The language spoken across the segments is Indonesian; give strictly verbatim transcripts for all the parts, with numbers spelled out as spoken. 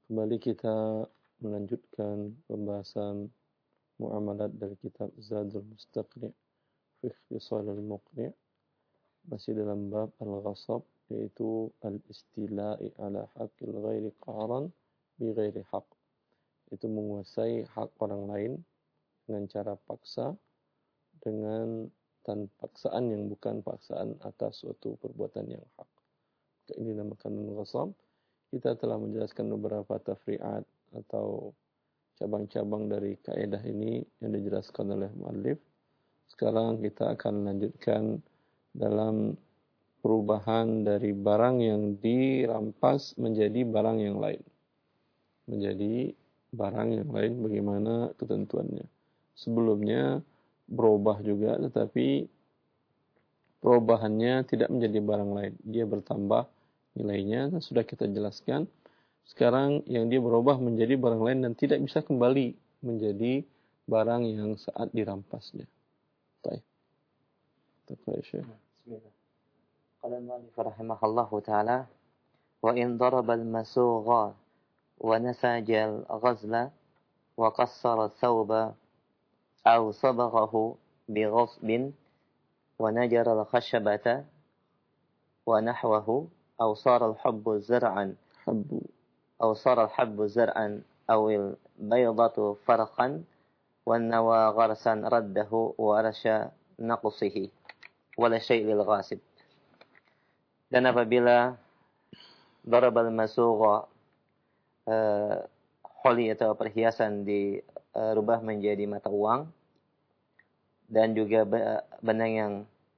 Kembali kita melanjutkan pembahasan muamalat dari kitab Zadul Mustaqni' fi Ikhtisalil Muqni', masih dalam bab al-ghasab, yaitu al-istila'i ala haqqil ghairi qahran bi ghairi haqq, itu menguasai hak orang lain dengan cara paksa, dengan tan paksaan yang bukan paksaan atas suatu perbuatan yang hak. Ini dinamakan al-ghasab. Kita telah menjelaskan beberapa tafri'at atau cabang-cabang dari kaidah ini yang dijelaskan oleh muallif. Sekarang kita akan lanjutkan dalam perubahan dari barang yang dirampas menjadi barang yang lain. Menjadi barang yang lain, bagaimana ketentuannya. Sebelumnya berubah juga, tetapi perubahannya tidak menjadi barang lain. Dia bertambah nilainya, dan sudah kita jelaskan. Sekarang yang dia berubah menjadi barang lain dan tidak bisa kembali menjadi barang yang saat dirampasnya. Baik. Bismillah. Qala al-mu'allif rahimahullahu ta'ala, wa in daraba al-masugha wa nasaja al-ghazla wa qassara thawba aw sabaghahu bi ghasbin wa najara al-khashabata wa nahwahu aw sara al-habbu zar'an habbu أو صار الحب زرعا أو البيضة فرخا والنوى غرسا رده وأرش نقصه ولا شيء للغاسب. Dan apabila darabal masugha, uh, holi atau perhiasan dirubah menjadi mata uang, dan juga benang yang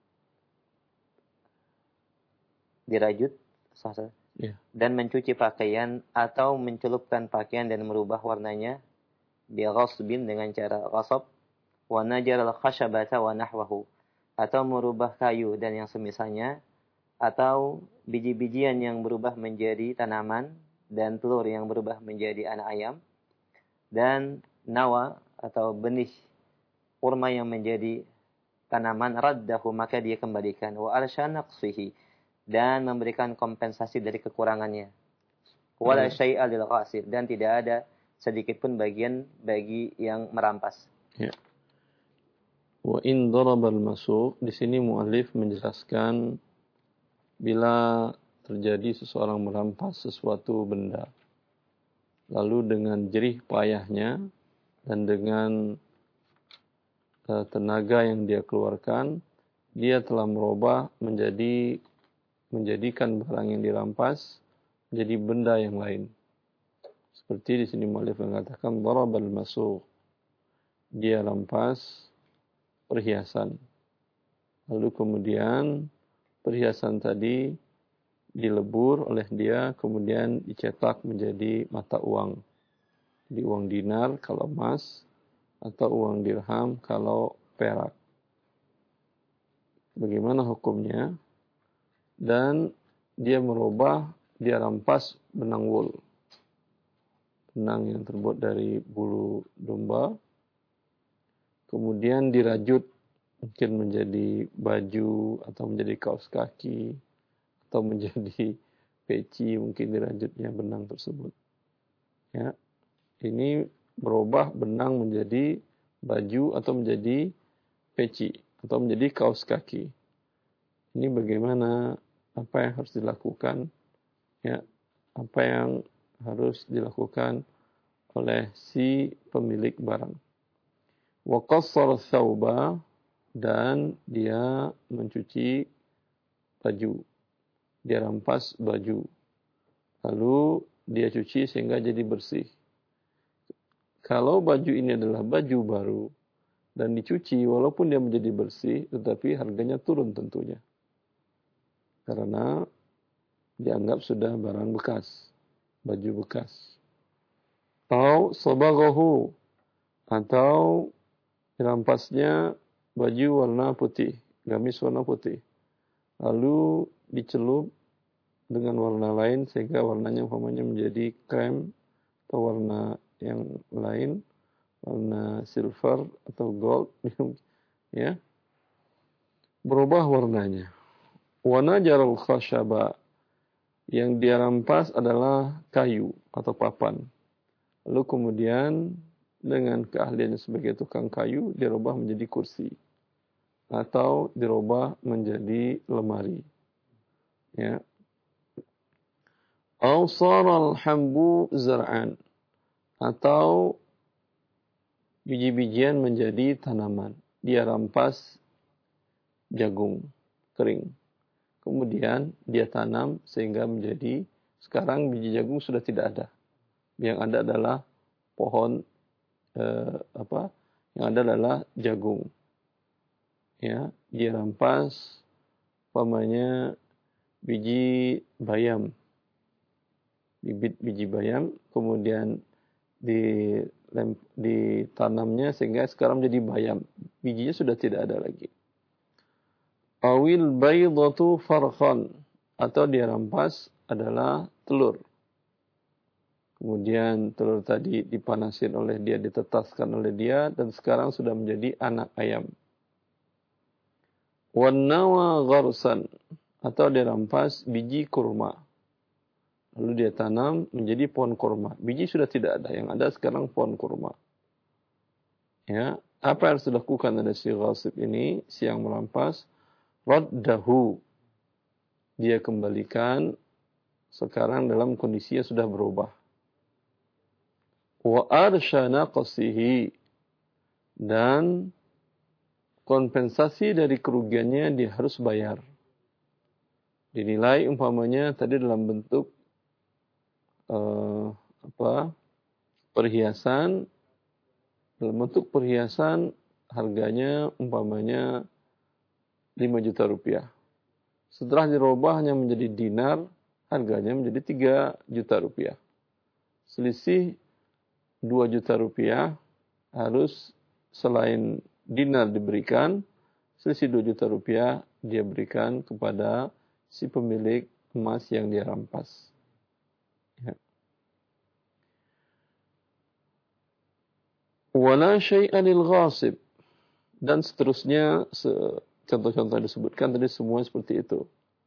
dirajut, sah Yeah. dan mencuci pakaian atau mencelupkan pakaian dan merubah warnanya bi ghasbin dengan cara ghasab, wa najar al-khashabata wa nahwahu, atau merubah kayu dan yang semisalnya, atau biji-bijian yang berubah menjadi tanaman dan telur yang berubah menjadi anak ayam, dan nawa atau benih kurma yang menjadi tanaman, raddahu maka dia kembalikan, wa arsha naqsihi dan memberikan kompensasi dari kekurangannya, wala syai'a lil ghasib dan tidak ada sedikit pun bagian bagi yang merampas. Ya. Wa in daraba al-masugh, di sini muallif menjelaskan bila terjadi seseorang merampas sesuatu benda, lalu dengan jerih payahnya dan dengan uh, tenaga yang dia keluarkan, dia telah merubah menjadi menjadikan barang yang dirampas menjadi benda yang lain. Seperti di sini muallif mengatakan darabal masugh, dia rampas perhiasan. Lalu kemudian perhiasan tadi dilebur oleh dia, kemudian dicetak menjadi mata uang. Jadi uang dinar kalau emas, atau uang dirham kalau perak. Bagaimana hukumnya? Dan dia merubah, dia rampas benang wool, benang yang terbuat dari bulu domba, kemudian dirajut mungkin menjadi baju atau menjadi kaos kaki atau menjadi peci, mungkin dirajutnya benang tersebut. Ya, ini berubah benang menjadi baju atau menjadi peci atau menjadi kaos kaki. Ini bagaimana, apa yang harus dilakukan? Ya, apa yang harus dilakukan oleh si pemilik barang? Wa qassara thawba, dan dia mencuci baju. Dia rampas baju. Lalu dia cuci sehingga jadi bersih. Kalau baju ini adalah baju baru dan dicuci, walaupun dia menjadi bersih, tetapi harganya turun tentunya. Karena dianggap sudah barang bekas, baju bekas. Atau sabaghahu, atau dirampasnya baju warna putih, gamis warna putih. Lalu dicelup dengan warna lain sehingga warnanya umpamanya menjadi krem atau warna yang lain, warna silver atau gold, ya. Berubah warnanya. Wa najaral khashaba, Yang dia rampas adalah kayu atau papan. Lalu kemudian dengan keahliannya sebagai tukang kayu, dirubah menjadi kursi. Atau dirubah menjadi lemari. Ya. Aw saral hambu zar'an. Atau biji-bijian menjadi tanaman. Dia rampas jagung kering. Kemudian dia tanam sehingga menjadi, sekarang biji jagung sudah tidak ada. Yang ada adalah pohon eh, apa? Yang ada adalah jagung. Ya, dia rampas umpamanya biji bayam. Bibit biji bayam kemudian di ditanamnya sehingga sekarang menjadi bayam. Bijinya sudah tidak ada lagi. Awil baydatu farqan, atau dia rampas adalah telur. Kemudian telur tadi dipanasin oleh dia, ditetaskan oleh dia dan sekarang sudah menjadi anak ayam. Wan nawa gharsan, atau dia rampas biji kurma. Lalu dia tanam menjadi pohon kurma. Biji sudah tidak ada, yang ada sekarang pohon kurma. Ya, apa yang harus dilakukan oleh si ghasib ini, si yang merampas? Raddahu, dia kembalikan sekarang dalam kondisi yang sudah berubah. Wa arshana qasihi, dan kompensasi dari kerugiannya dia harus bayar. Dinilai umpamanya tadi dalam bentuk Uh, apa perhiasan, dalam bentuk perhiasan harganya umpamanya lima juta rupiah. Setelah dirubah hanya menjadi dinar, harganya menjadi tiga juta rupiah. Selisih dua juta rupiah harus selain dinar diberikan, selisih dua juta rupiah dia berikan kepada si pemilik emas yang dia rampas. Ya. Wala syai'a lil ghasib, dan seterusnya, contoh-contoh yang disebutkan tadi semua seperti itu.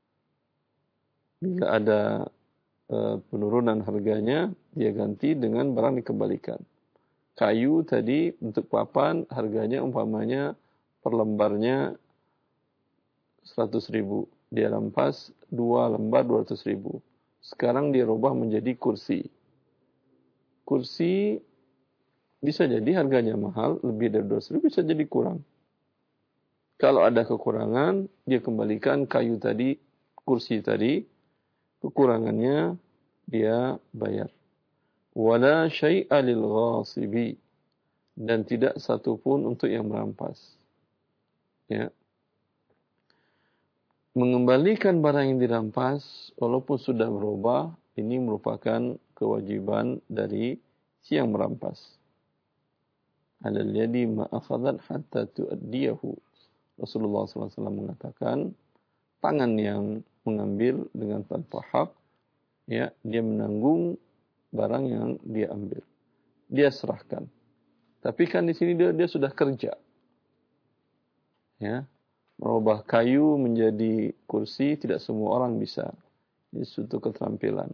Bila ada uh, penurunan harganya, dia ganti dengan barang dikembalikan. Kayu tadi untuk papan harganya umpamanya per lembarnya seratus ribu. Dia rampas dua lembar dua ratus ribu. Sekarang dia rubah menjadi kursi. Kursi bisa jadi harganya mahal, lebih dari dua ratus ribu, bisa jadi kurang. Kalau ada kekurangan, dia kembalikan kayu tadi, kursi tadi, kekurangannya dia bayar. Wala syai'a lil ghasibi, dan tidak satu pun untuk yang merampas. Ya. Mengembalikan barang yang dirampas, walaupun sudah berubah, ini merupakan kewajiban dari si yang merampas. Alal yadi ma akhadhat hatta tuaddiyahu. Rasulullah sallallahu alaihi wasallam mengatakan, tangan yang mengambil dengan tanpa hak, ya, dia menanggung barang yang dia ambil. Dia serahkan. Tapi kan di sini dia, dia sudah kerja. Ya. Merubah kayu menjadi kursi tidak semua orang bisa. Ini suatu keterampilan.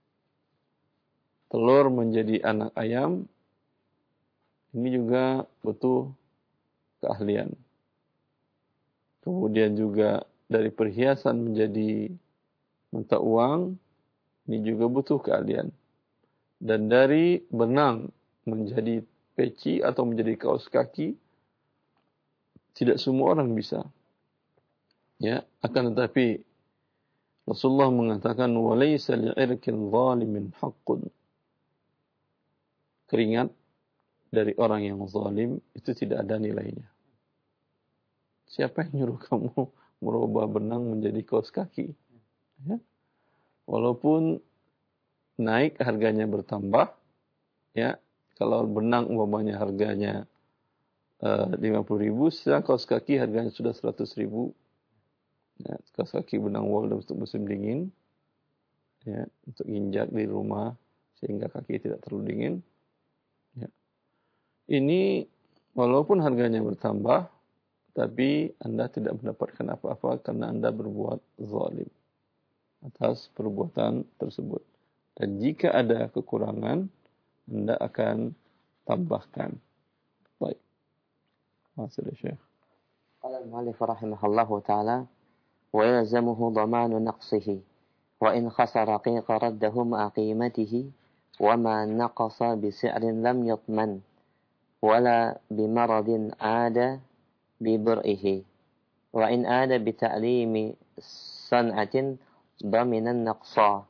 Telur menjadi anak ayam, ini juga butuh keahlian. Kemudian juga dari perhiasan menjadi mata uang, ini juga butuh keahlian. Dan dari benang menjadi peci atau menjadi kaos kaki, tidak semua orang bisa. Ya, akan tetapi Rasulullah mengatakan walaysa li'irkil zalimin haqqun. Keringat dari orang yang zalim itu tidak ada nilainya. Siapa yang nyuruh kamu merubah benang menjadi kaos kaki? Ya. Walaupun naik harganya bertambah, ya, kalau benang umpamanya harganya uh, lima puluh ribu, sekarang kaos kaki harganya sudah seratus ribu. Ya, kaos kaki benang wol untuk musim dingin, ya, untuk injak di rumah sehingga kaki tidak terlalu dingin. Ya. Ini walaupun harganya bertambah, tapi Anda tidak mendapatkan apa-apa karena Anda berbuat zalim. atas perbuatan tersebut. Dan jika ada kekurangan, Anda akan tambahkan. Baik. Masih ada Syekh. Qala al-mu'allif rahimahullahu ta'ala wa yalzamuhu dhamanu naqsihi wa in khasara qiqa raddahu ma'a qimatihi wa ma naqasa bi si'rin lam yatman wala bi maradin 'ada bi bur'ihi wa in 'ada bi ta'limi san'atin dhaminan naqsa.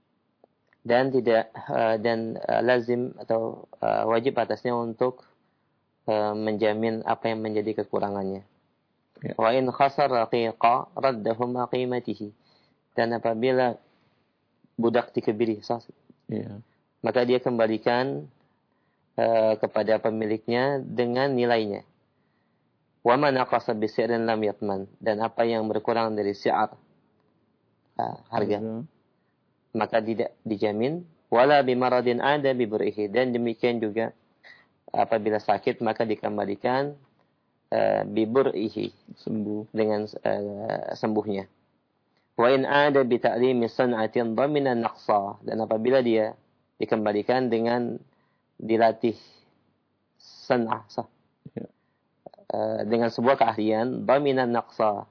Dan tidak uh, dan uh, lazim atau uh, wajib atasnya untuk uh, menjamin apa yang menjadi kekurangannya. Ya. Wa in khasara qiqa raddahu ma qimatihi. Dan apabila budak dikebiri, ya, maka dia kembalikan uh, kepada pemiliknya dengan nilainya. Wa ma naqasa bi si'rin lam yatman. Dan apa yang berkurang dari si'ar, uh, harga, ya, maka tidak dijamin. Wala bimaradin ada biburihi. Dan demikian juga apabila sakit maka dikembalikan uh, biburihi, sembuh, dengan uh, sembuhnya. Wa in ada bi ta'limi san'atin dhaminan naqsa. Dan apabila dia dikembalikan dengan dilatih san'ah, ya, uh, dengan sebuah keahlian, dhaminan naqsa,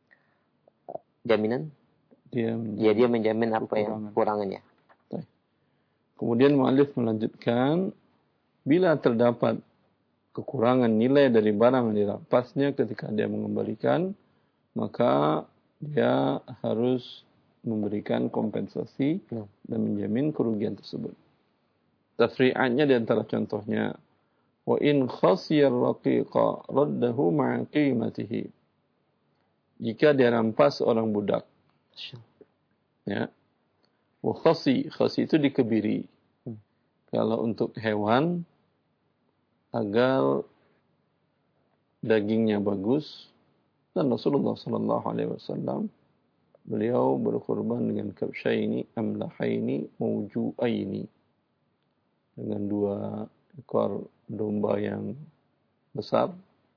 jaminan, dia menjamin, ya, dia menjamin apa yang kurangannya. Kemudian mu'allif melanjutkan, bila terdapat kekurangan nilai dari barang yang dirampasnya ketika dia mengembalikan, maka dia harus memberikan kompensasi hmm. dan menjamin kerugian tersebut. Tafri'atnya di antara contohnya, wa in khasiyar raqiqa raddahu ma'a qimatihi. Jika dia rampas orang budak, ya, wa khasi, khasi itu dikebiri. Hmm. Kalau untuk hewan, agar dagingnya bagus, dan Rasulullah sallallahu alaihi wasallam beliau berkorban dengan kabsyaini amlahaini mawju'aini, dengan dua ekor domba yang besar,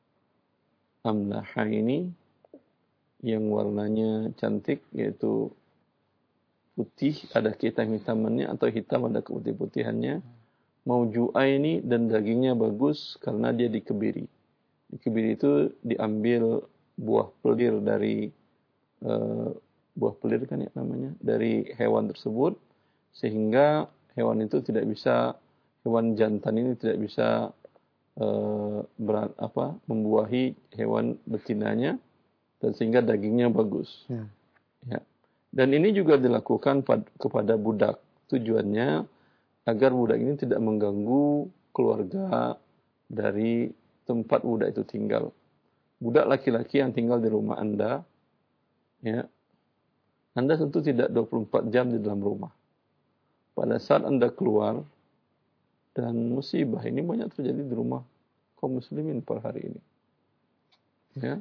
amlahaini, yang warnanya cantik, yaitu putih, ada kehitam-hitamannya, atau hitam ada keputih-putihannya. Mawju'aini, dan dagingnya bagus karena dia dikebiri. Dikebiri itu diambil buah pelir dari uh, buah pelir kan ya namanya, dari hewan tersebut, sehingga hewan itu tidak bisa, hewan jantan ini tidak bisa uh, berat, apa, membuahi hewan betinanya, dan sehingga dagingnya bagus. Ya. Ya. Dan ini juga dilakukan pad, kepada budak. Tujuannya agar budak ini tidak mengganggu keluarga dari tempat budak itu tinggal. Budak laki-laki yang tinggal di rumah Anda, ya, Anda tentu tidak dua puluh empat jam di dalam rumah. Pada saat Anda keluar, dan musibah ini banyak terjadi di rumah kaum muslimin per hari ini. Ya.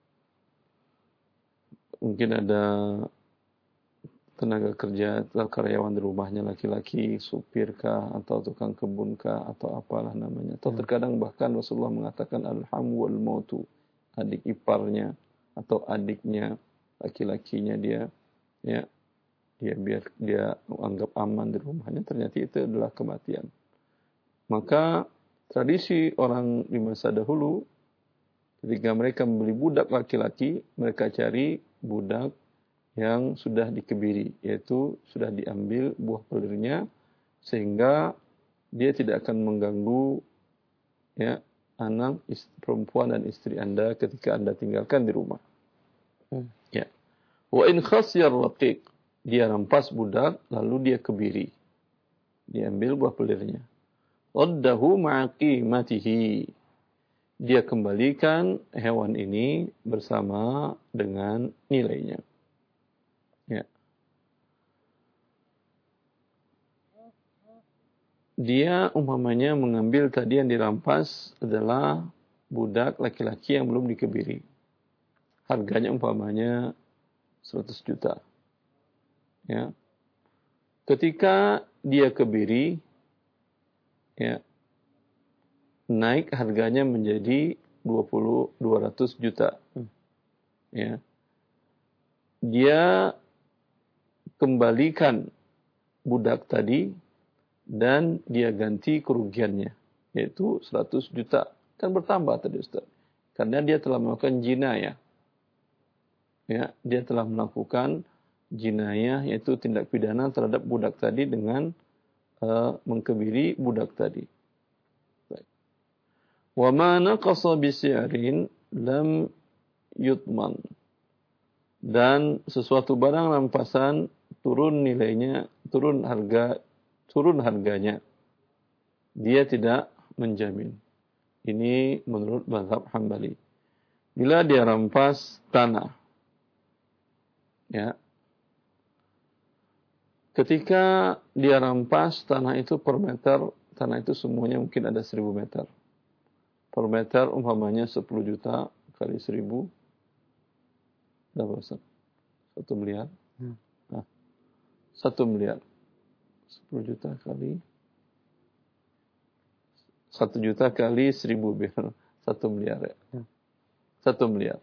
Mungkin ada tenaga kerja atau karyawan di rumahnya laki-laki, supir kah, atau tukang kebun kah, atau apalah namanya. Atau terkadang bahkan Rasulullah mengatakan alhamu wal mautu, adik iparnya atau adiknya, laki-lakinya dia, ya, dia biar dia anggap aman di rumahnya, ternyata itu adalah kematian. Maka tradisi orang di masa dahulu, ketika mereka membeli budak laki-laki, mereka cari budak yang sudah dikebiri, yaitu sudah diambil buah pelirnya, sehingga dia tidak akan mengganggu, ya, anak, istri, perempuan dan istri Anda ketika Anda tinggalkan di rumah. Hmm. Ya. Wa in khasyar raqiq, dia rampas budak lalu dia kebiri, diambil buah pelirnya. Raddahu ma'aqimatihi, dia kembalikan hewan ini bersama dengan nilainya. Ya. Dia umpamanya mengambil tadi yang dirampas adalah budak laki-laki yang belum dikebiri. Harganya umpamanya seratus juta. Ya. Ketika dia kebiri, ya, naik harganya menjadi dua puluh dua ratus juta. Ya. Dia kembalikan budak tadi dan dia ganti kerugiannya, yaitu seratus juta. Kan bertambah tadi Ustaz. Karena dia telah melakukan jinayah. Ya, dia telah melakukan jinayah, yaitu tindak pidana terhadap budak tadi dengan uh, mengkebiri budak tadi. Wa ma naqasa bi si'rin lam yutman. Dan sesuatu barang rampasan turun nilainya, turun harga, turun harganya, dia tidak menjamin. Ini menurut mazhab Hambali. Bila dia rampas tanah, ya, ketika dia rampas tanah itu per meter, tanah itu semuanya mungkin ada seribu meter. Per meter umpamanya sepuluh juta kali seribu, berapa Ustaz? Satu miliar. Hmm. Nah, satu miliar. Sepuluh juta kali satu juta kali seribu biar satu miliar ya. Hmm. Satu miliar.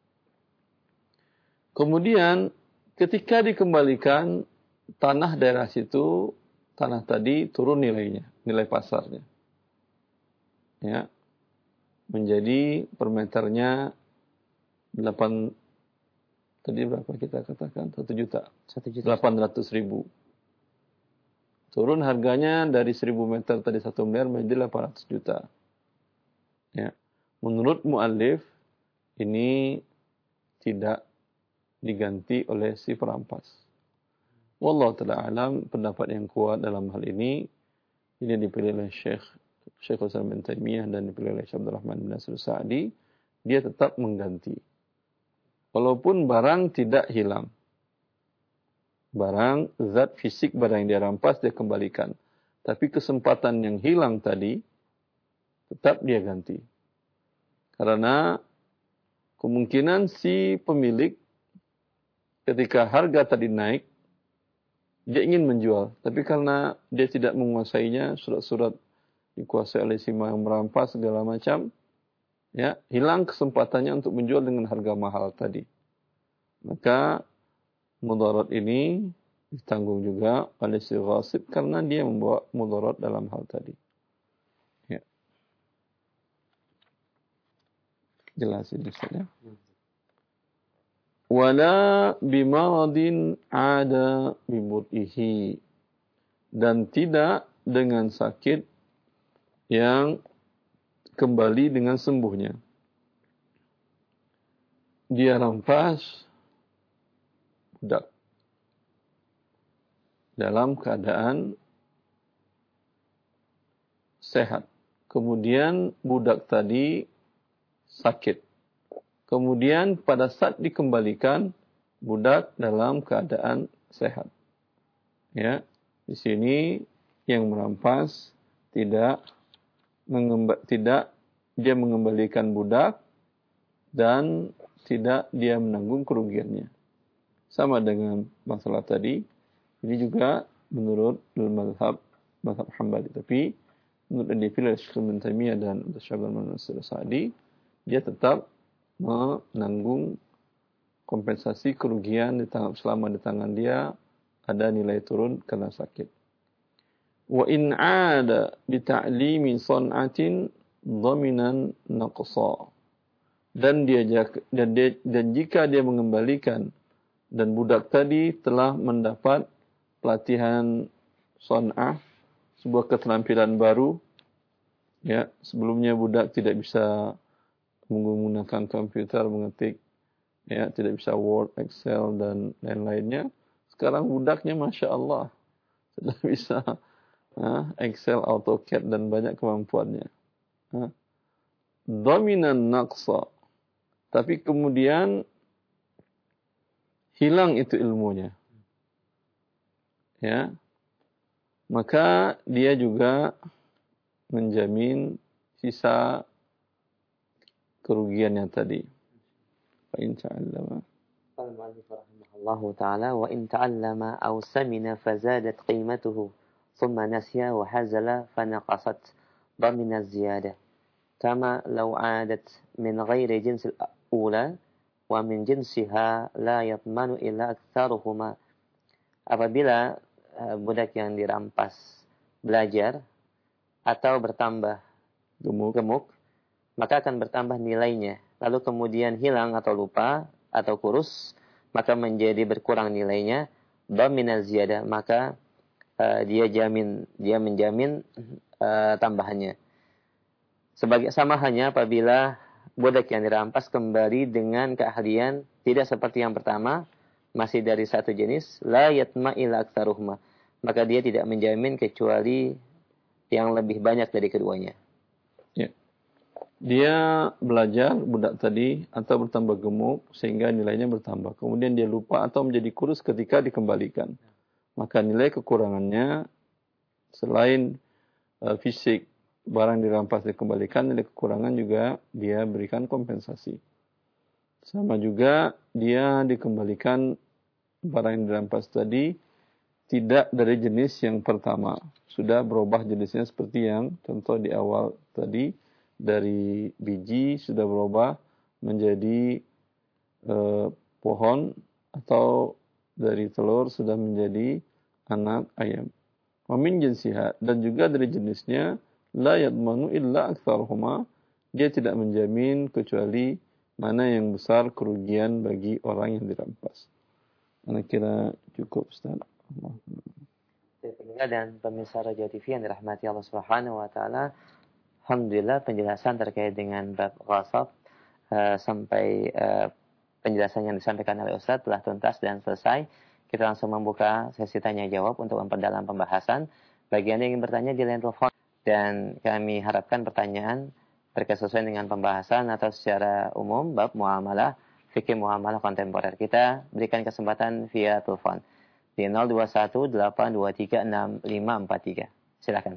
Kemudian ketika dikembalikan tanah daerah situ, tanah tadi turun nilainya, nilai pasarnya. Ya. Menjadi per meternya delapan, tadi berapa kita katakan? Satu juta. Satu juta. Delapan ratus ribu. Turun harganya dari seribu meter tadi satu miliar menjadi delapan ratus juta. Ya. Menurut muallif ini tidak diganti oleh si perampas. Wallahu ta'ala alam, pendapat yang kuat dalam hal ini ini dipilih oleh Syekh Syekh Islam bin Taimiyah dan dipilih oleh Syekh Abdul Rahman bin Nasir Sa'di, dia tetap mengganti. Walaupun barang tidak hilang. Barang, zat fisik barang yang dia rampas, dia kembalikan. Tapi kesempatan yang hilang tadi, tetap dia ganti. Karena kemungkinan si pemilik, ketika harga tadi naik, dia ingin menjual. Tapi karena dia tidak menguasainya, surat-surat dikuasai oleh si yang merampas segala macam, ya, hilang kesempatannya untuk menjual dengan harga mahal tadi. Maka mudarat ini ditanggung juga oleh si ghasib karena dia membawa mudarat dalam hal tadi. Ya. Jelas ini Ustaz ya. Wala bimaradin ada bibut'ihi. Dan tidak dengan sakit yang kembali dengan sembuhnya. Dia rampas budak dalam keadaan sehat. Kemudian budak tadi sakit. Kemudian pada saat dikembalikan, budak dalam keadaan sehat. Ya, di sini yang merampas tidak mengemba, tidak dia mengembalikan budak dan tidak dia menanggung kerugiannya. Sama dengan masalah tadi, ini juga menurut mazhab mazhab Hambali. Tapi menurut yang dipilih oleh Syekh Ibnu Taimiyah dan Syekh Abdul Rahman bin Nasir Sa'di, dia tetap menanggung kompensasi kerugian di tangan, selama di tangan dia ada nilai turun karena sakit. Wa in 'ada bi ta'limi san'atin dhaminan naqsa. Dan dia dan, dia, dan jika dia mengembalikan dan budak tadi telah mendapat pelatihan son'ah, sebuah keterampilan baru. Ya, sebelumnya budak tidak bisa menggunakan komputer, mengetik, ya, tidak bisa Word, Excel dan lain-lainnya. Sekarang budaknya Masya Allah sudah bisa ha, Excel, AutoCAD dan banyak kemampuannya. Ha. Dominan naqsa. Tapi kemudian hilang itu ilmunya. Ya. Maka dia juga menjamin sisa kerugiannya tadi. Fa in ta'allama قال المؤلف رحمه الله تعالى وإن تعلم أو سمن فزادت قيمته ثم نسي وحزل فنقصت ضمن الزيادة كما لو عادت من غير جنس الأولى ومن جنسها لا يضمن إلا أكثرهما apabila uh, budak yang dirampas belajar atau bertambah gemuk, gemuk, maka akan bertambah nilainya. Lalu kemudian hilang atau lupa atau kurus, maka menjadi berkurang nilainya. Dhaminaz ziyadah, maka uh, dia jamin, dia menjamin uh, tambahannya. Sebagai sama hanya apabila budak yang dirampas kembali dengan keahlian tidak seperti yang pertama, masih dari satu jenis, la yatma ila aktsaruhuma, maka dia tidak menjamin kecuali yang lebih banyak dari keduanya. Ya. Dia belajar budak tadi atau bertambah gemuk sehingga nilainya bertambah. Kemudian dia lupa atau menjadi kurus ketika dikembalikan. Maka nilai kekurangannya selain uh, fisik barang dirampas dikembalikan, nilai kekurangan juga dia berikan kompensasi. Sama juga dia dikembalikan barang yang dirampas tadi tidak dari jenis yang pertama. Sudah berubah jenisnya seperti yang contoh di awal tadi. Dari biji sudah berubah menjadi eh, pohon, atau dari telur sudah menjadi anak ayam. Wa min jinsiha, dan juga dari jenisnya, la yadmanu illa aktsaruhuma, dia tidak menjamin kecuali mana yang besar kerugian bagi orang yang dirampas. Ana kira cukup, Ustaz. Pendengar dan pemirsa Radio T V yang dirahmati Allah Subhanahu wa taala, alhamdulillah penjelasan terkait dengan bab ghasab uh, sampai uh, penjelasan yang disampaikan oleh Ustaz telah tuntas dan selesai. Kita langsung membuka sesi tanya jawab untuk memperdalam pembahasan. Bagi Anda yang ingin bertanya di line telepon, dan kami harapkan pertanyaan terkait sesuai dengan pembahasan atau secara umum bab muamalah, fikih muamalah kontemporer. Kita berikan kesempatan via telepon di nol dua satu delapan dua tiga enam lima empat tiga. Silakan.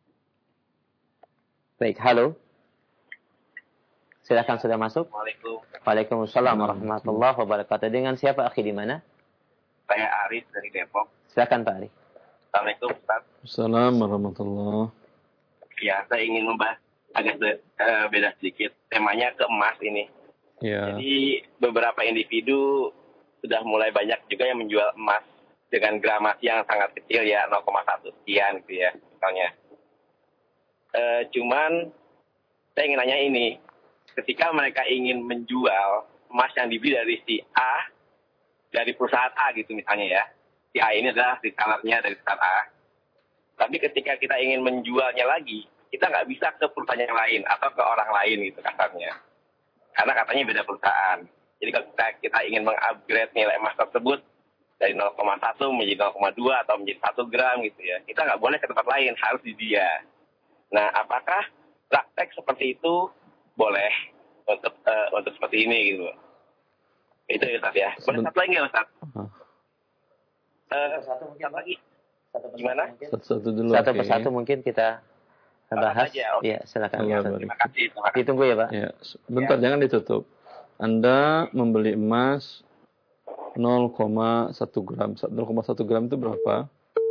Baik, halo. Silakan, sudah masuk. Waalaikumsalam. Waalaikumsalam warahmatullahi wabarakatuh. Dengan siapa, akhi, di mana? Saya Arif dari Depok. Silakan, Pak Arif. Assalamualaikum, Ustaz. Assalamualaikum warahmatullahi. Ya, saya ingin membahas agak uh, beda sedikit. Temanya ke emas ini. Ya. Jadi beberapa individu sudah mulai banyak juga yang menjual emas dengan gramasi yang sangat kecil ya, nol koma satu sekian gitu ya, misalnya. Uh, cuman saya ingin nanya ini, ketika mereka ingin menjual emas yang dibeli dari si A, dari perusahaan A gitu misalnya ya, si A ini adalah resellernya dari perusahaan A, tapi ketika kita ingin menjualnya lagi, kita nggak bisa ke perusahaan yang lain atau ke orang lain gitu kasarnya, karena katanya beda perusahaan. Jadi kalau kita, kita ingin mengupgrade nilai emas tersebut dari nol koma satu menjadi nol koma dua atau menjadi satu gram gitu ya, kita nggak boleh ke tempat lain, harus di dia. Nah, apakah praktek seperti itu boleh untuk uh, untuk seperti ini gitu? Itu ya, Ustaz ya. Boleh satu lagi ya, Ustaz? Uh, satu mungkin lagi. Satu Gimana? Satu-satu dulu. Satu okay. persatu mungkin kita bahas. Aja, okay. Ya, silakan. Allah Terima kasih. Terima kasih. Ditunggu ya, Pak. Ya, bentar, ya. Jangan ditutup. Anda membeli emas nol koma satu gram. nol koma satu gram itu berapa?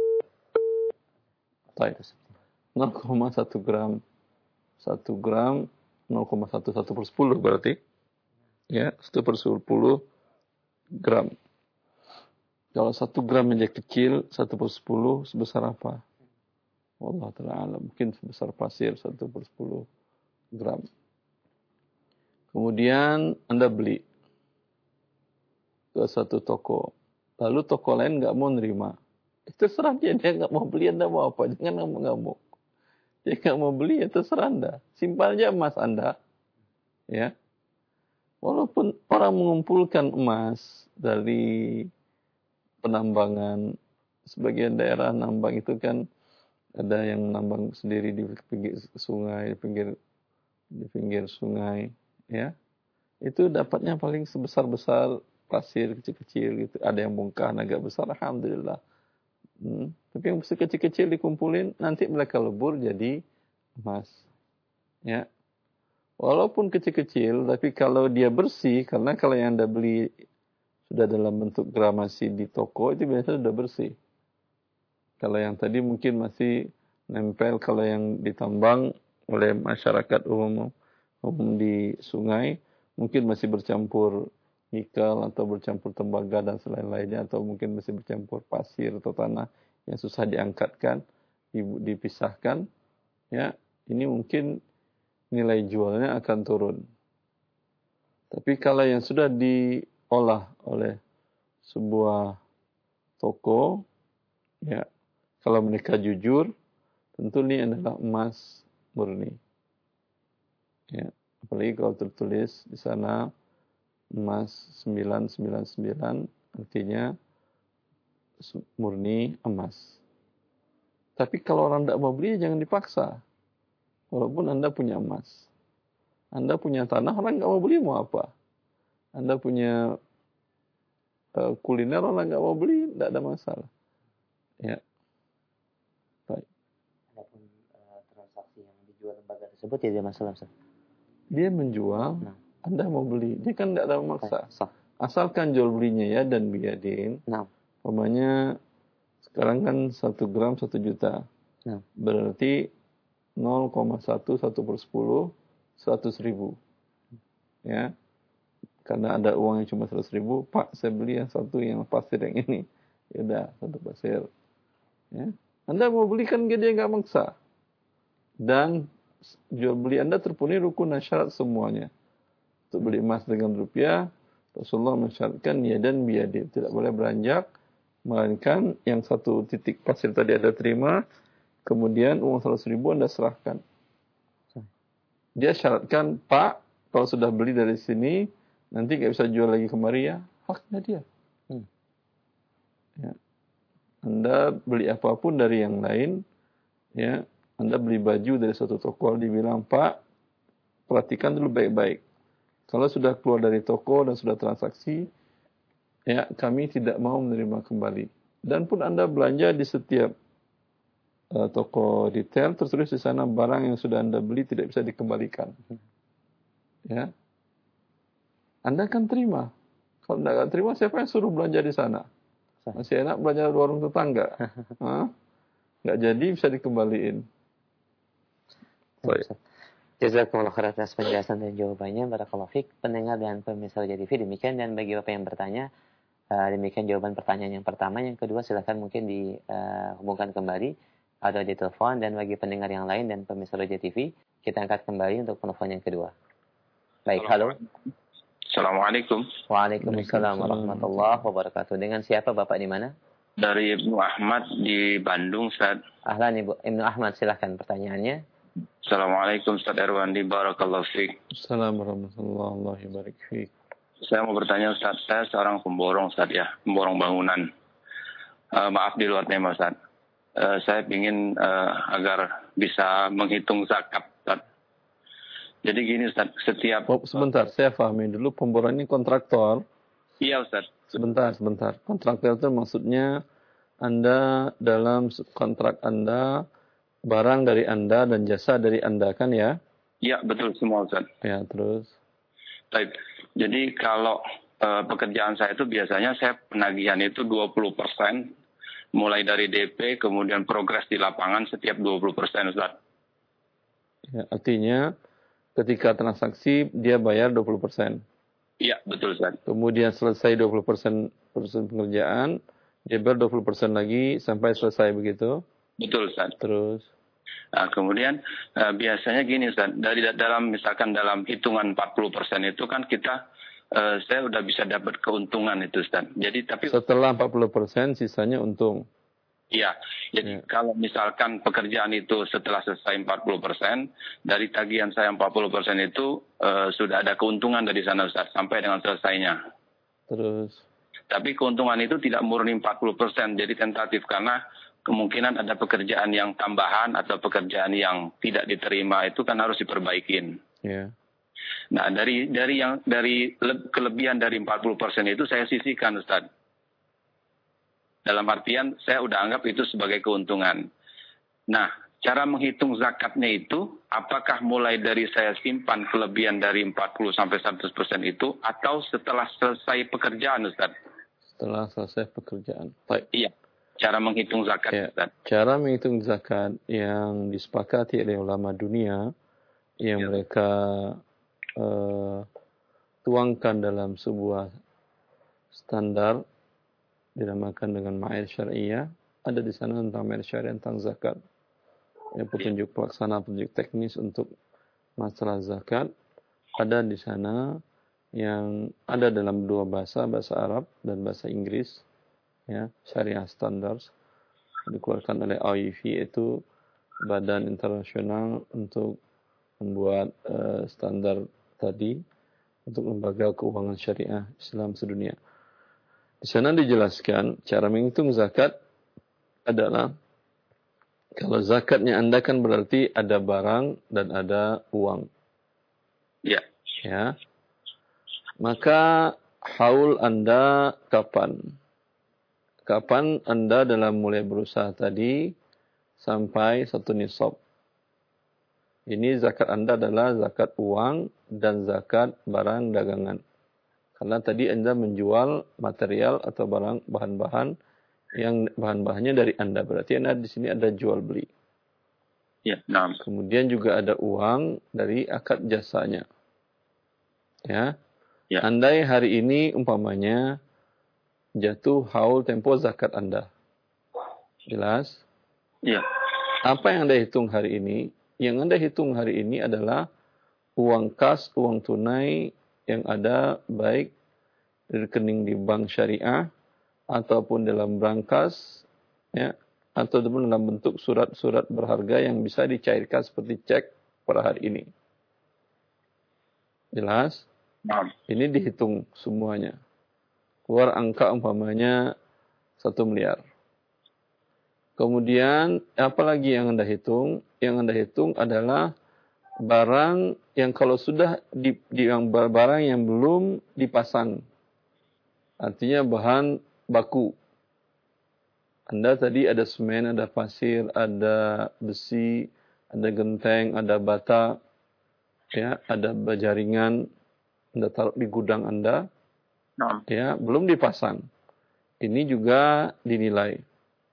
Baik. nol koma satu gram. satu gram nol koma satu, satu per sepuluh berarti. Ya, satu per sepuluh gram. Kalau satu gram aja kecil, satu per sepuluh sebesar apa? Wallah ta'ala, mungkin sebesar pasir, satu per sepuluh gram. Kemudian Anda beli ke satu toko. Lalu toko lain nggak mau nerima. Itu terserah dia, dia nggak mau beli, Anda mau apa? Jangan ngamuk-ngamuk. Dia nggak mau beli, ya terserah Anda. Simpan aja emas Anda. Ya. Walaupun orang mengumpulkan emas dari penambangan, sebagian daerah nambang itu kan ada yang nambang sendiri di pinggir sungai, di pinggir di pinggir sungai, ya. Itu dapatnya paling sebesar-besar pasir kecil-kecil gitu. Ada yang bongkahan agak besar, alhamdulillah. Hmm. Tapi yang kecil-kecil dikumpulin, nanti mereka lebur jadi emas. Ya. Walaupun kecil-kecil, tapi kalau dia bersih, karena kalau yang Anda beli sudah dalam bentuk gramasi di toko, itu biasanya sudah bersih. Kalau yang tadi mungkin masih nempel, kalau yang ditambang oleh masyarakat umum, umum di sungai, mungkin masih bercampur nikel atau bercampur tembaga dan selain-lainnya, atau mungkin masih bercampur pasir atau tanah yang susah diangkatkan, dipisahkan, ya, ini mungkin nilai jualnya akan turun. Tapi kalau yang sudah diolah oleh sebuah toko, ya, kalau mereka jujur, tentu ini adalah emas murni. Ya, apalagi kalau tertulis di sana emas sembilan sembilan sembilan, artinya murni emas. Tapi kalau orang tidak mau beli, jangan dipaksa. Walaupun Anda punya emas. Anda punya tanah, orang nggak mau beli, mau apa? Anda punya uh, kuliner, orang nggak mau beli, tidak ada masalah. Ya. Baik. Adapun uh, transaksi yang dijual lembaga tersebut tidak ada masalah, Ustaz. Dia menjual, nah. Anda mau beli, dia kan tidak ada maksa. Sah. Asalkan jual belinya ya dan biadin. Nah. Umpamanya sekarang kan satu gram satu juta. Nah. Berarti nol koma satu satu per sepuluh seratus ribu. Ya. Karena ada uang yang cuma seratus ribu, Pak, saya beli yang satu yang pasir yang ini. Ya udah, satu pasir. Ya. Anda mau beli kan dia nggak maksa. Dan jual beli Anda terpenuhi rukun dan syarat semuanya. Untuk beli emas dengan rupiah, Rasulullah mensyaratkan ya dan biadin, tidak boleh beranjak, melainkan yang satu titik pasir tadi Anda terima, kemudian uang seratus ribu Anda serahkan. Dia syaratkan, Pak, kalau sudah beli dari sini, nanti nggak bisa jual lagi kemari ya, haknya dia. Hmm. Ya. Anda beli apapun dari yang lain, ya, Anda beli baju dari satu toko, dibilang, Pak, perhatikan dulu baik-baik. Kalau sudah keluar dari toko dan sudah transaksi, ya, kami tidak mau menerima kembali. Dan pun Anda belanja di setiap uh, toko retail, tertulis di sana barang yang sudah Anda beli tidak bisa dikembalikan. Ya, Anda kan terima. Kalau tidak terima, siapa yang suruh belanja di sana? Masih enak belanja di warung tetangga. Hah? Nggak jadi bisa dikembaliin. Baik. Jazakumullah khairan atas penjelasan dan jawabannya. Barakallahu fiik. Pendengar dan pemirsa Raja T V, demikian. Dan bagi Bapak yang bertanya, uh, demikian jawaban pertanyaan yang pertama. Yang kedua, silakan mungkin dihubungkan uh, kembali atau ditelepon. Dan bagi pendengar yang lain dan pemirsa Raja T V, kita angkat kembali untuk penelpon yang kedua. Baik, halo. Assalamualaikum. Waalaikumsalam warahmatullahi wabarakatuh. Dengan siapa Bapak di mana? Dari Ibnu Ahmad di Bandung, Ustaz. Ahlan Ibu Ibnu Ahmad, silakan pertanyaannya. Assalamualaikum Ustaz Erwandi, barakallahu fiik. Assalamualaikum warahmatullahi wabarakatuh. Saya mau bertanya Ustaz, saya seorang pemborong Ustaz ya, pemborong bangunan. Uh, maaf di luar tema Ustaz. Uh, saya ingin uh, agar bisa menghitung zakat Ustaz. Jadi gini Ustaz, setiap... Oh, sebentar, saya pahami dulu, pemborong ini kontraktor. Iya Ustaz. Sebentar, sebentar. Kontraktor itu maksudnya Anda dalam kontrak Anda, barang dari Anda dan jasa dari Anda kan ya? Iya, betul semua Ustaz. Ya, terus? Baik. Jadi kalau uh, pekerjaan saya itu biasanya saya penagihan itu dua puluh persen, mulai dari D P, kemudian progres di lapangan setiap dua puluh persen Ustaz. Ya, artinya ketika transaksi dia bayar dua puluh persen. Iya, betul Ustaz. Kemudian selesai dua puluh persen pengerjaan, dia bayar dua puluh persen lagi sampai selesai begitu? Betul Ustaz. Terus? Nah, kemudian uh, biasanya gini Ustaz, dari dalam misalkan dalam hitungan empat puluh persen itu kan kita uh, saya udah bisa dapat keuntungan itu Ustaz. Jadi tapi setelah empat puluh persen sisanya untung. Iya. Jadi ya. Kalau misalkan pekerjaan itu setelah selesai empat puluh persen, dari tagihan saya empat puluh persen itu uh, sudah ada keuntungan dari sana Ustaz sampai dengan selesainya. Terus? Tapi keuntungan itu tidak murni empat puluh persen, jadi tentatif karena kemungkinan ada pekerjaan yang tambahan atau pekerjaan yang tidak diterima itu kan harus diperbaikin. Yeah. Nah, dari dari yang dari kelebihan dari empat puluh persen itu saya sisihkan Ustaz. Dalam artian saya udah anggap itu sebagai keuntungan. Nah, cara menghitung zakatnya itu apakah mulai dari saya simpan kelebihan dari empat puluh sampai seratus persen itu atau setelah selesai pekerjaan Ustaz? Setelah selesai pekerjaan. Baik. Iya. Cara menghitung zakat, ya, Ustaz. Cara menghitung zakat yang disepakati oleh ulama dunia yang ya. mereka uh, tuangkan dalam sebuah standar dinamakan dengan ma'air syariah. Ada di sana tentang ma'air syariah tentang zakat. Ya, petunjuk pelaksana, petunjuk teknis untuk masalah zakat. Ada di sana yang ada dalam dua bahasa, bahasa Arab dan bahasa Inggris. Ya, syariah standards dikeluarkan oleh O I V, yaitu Badan Internasional untuk membuat uh, standar tadi untuk lembaga keuangan syariah Islam sedunia. Di sana dijelaskan cara menghitung zakat adalah kalau zakatnya Anda kan berarti ada barang dan ada uang. Ya. Ya. Maka haul Anda kapan? Kapan Anda dalam mulai berusaha tadi sampai satu nisab? Ini zakat Anda adalah zakat uang dan zakat barang dagangan. Karena tadi Anda menjual material atau barang bahan-bahan yang bahan-bahannya dari Anda. Berarti Anda di sini ada jual beli. Ya, nah. Kemudian juga ada uang dari akad jasanya. Ya. Ya. Andai hari ini umpamanya jatuh haul tempo zakat Anda. Jelas? Ya. Apa yang Anda hitung hari ini? Yang Anda hitung hari ini adalah uang kas, uang tunai yang ada baik di rekening di bank syariah ataupun dalam brankas, ya, ataupun dalam bentuk surat-surat berharga yang bisa dicairkan seperti cek pada hari ini. Jelas? Nah. Ini dihitung semuanya. Keluar angka umpamanya satu miliar. Kemudian apa lagi yang Anda hitung? Yang Anda hitung adalah barang yang kalau sudah di, di yang barang yang belum dipasang. Artinya bahan baku. Anda tadi ada semen, ada pasir, ada besi, ada genteng, ada bata, ya, ada jaringan. Anda taruh di gudang Anda, nah. ya, belum dipasang. Ini juga dinilai.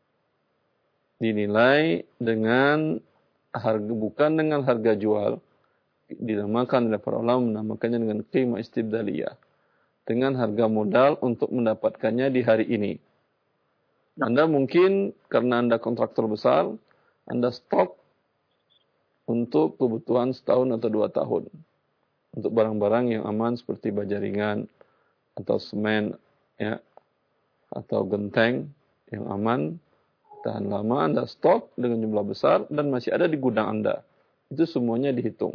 Dinilai dengan harga, bukan dengan harga jual. Dinamakan oleh para ulama, menamakannya dengan qimah istibdaliyah. Dengan harga modal untuk mendapatkannya di hari ini. Anda mungkin karena Anda kontraktor besar, Anda stok untuk kebutuhan setahun atau dua tahun. Untuk barang-barang yang aman seperti baja ringan atau semen, ya, atau genteng yang aman, tahan lama, Anda stok dengan jumlah besar dan masih ada di gudang Anda. Itu semuanya dihitung.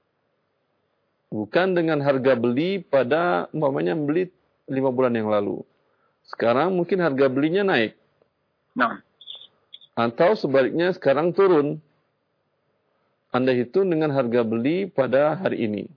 Bukan dengan harga beli pada, umpamanya beli lima bulan yang lalu. Sekarang mungkin harga belinya naik. Nah. Atau sebaliknya sekarang turun. Anda hitung dengan harga beli pada hari ini.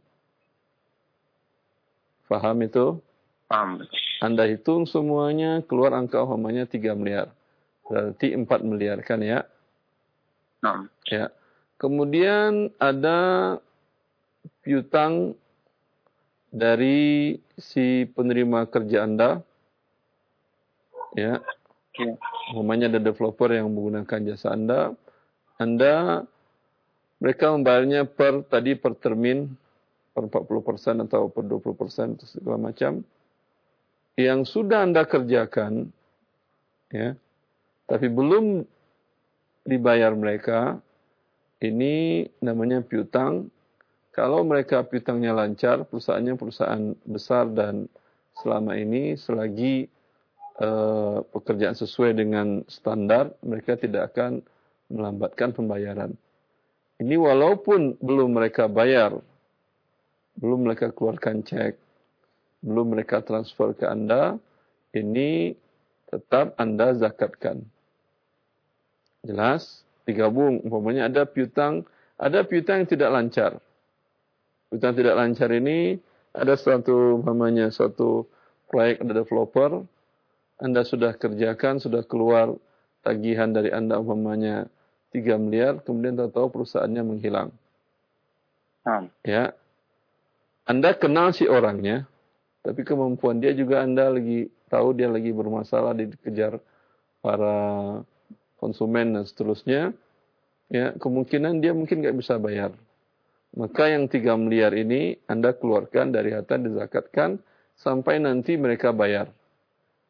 Paham itu? Paham. Anda hitung semuanya, keluar angka umpamanya tiga miliar. Berarti empat miliar kan ya? Nah. Ya. Kemudian ada piutang dari si penerima kerja Anda. Ya. Ya. Umpamanya ada developer yang menggunakan jasa Anda. Anda, mereka membayarnya per, tadi per termin, per empat puluh persen atau per dua puluh persen, segala macam. Yang sudah Anda kerjakan, ya, tapi belum dibayar mereka, ini namanya piutang. Kalau mereka piutangnya lancar, perusahaannya perusahaan besar dan selama ini selagi uh, pekerjaan sesuai dengan standar, mereka tidak akan melambatkan pembayaran. Ini walaupun belum mereka bayar, belum mereka keluarkan cek, belum mereka transfer ke Anda, ini tetap Anda zakatkan. Jelas? Digabung. Umpamanya ada piutang, ada piutang yang tidak lancar. Piutang tidak lancar ini ada suatu umpamanya suatu proyek ada developer, Anda sudah kerjakan, sudah keluar tagihan dari Anda umpamanya tiga miliar, kemudian tahu-tahu perusahaannya menghilang. Hmm. Ya. Anda kenal si orangnya, tapi kemampuan dia juga Anda lagi tahu dia lagi bermasalah, dikejar para konsumen dan seterusnya. Ya, kemungkinan dia mungkin nggak bisa bayar. Maka yang tiga miliar ini Anda keluarkan dari harta, dizakatkan sampai nanti mereka bayar.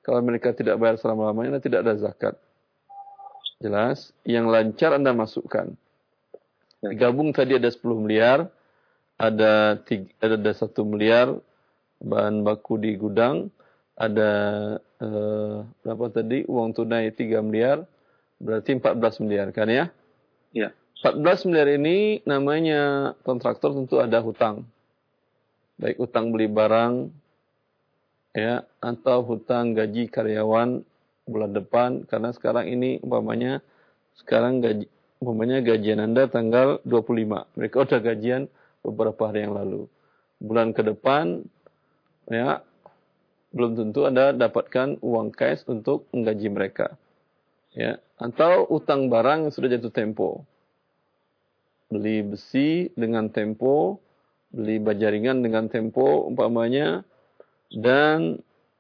Kalau mereka tidak bayar selama-lamanya, tidak ada zakat. Jelas? Yang lancar Anda masukkan. Digabung tadi ada sepuluh miliar, ada tiga, ada satu miliar bahan baku di gudang, ada eh, berapa tadi uang tunai tiga miliar, berarti empat belas miliar kan ya? Ya. empat belas miliar ini namanya kontraktor tentu ada hutang. Baik hutang beli barang ya atau hutang gaji karyawan bulan depan, karena sekarang ini umpamanya sekarang gaji umpamanya gajian Anda tanggal dua puluh lima. Mereka udah gajian beberapa hari yang lalu. Bulan ke depan ya belum tentu Anda dapatkan uang cash untuk menggaji mereka. Ya, atau utang barang yang sudah jatuh tempo. Beli besi dengan tempo, beli baja ringan dengan tempo umpamanya, dan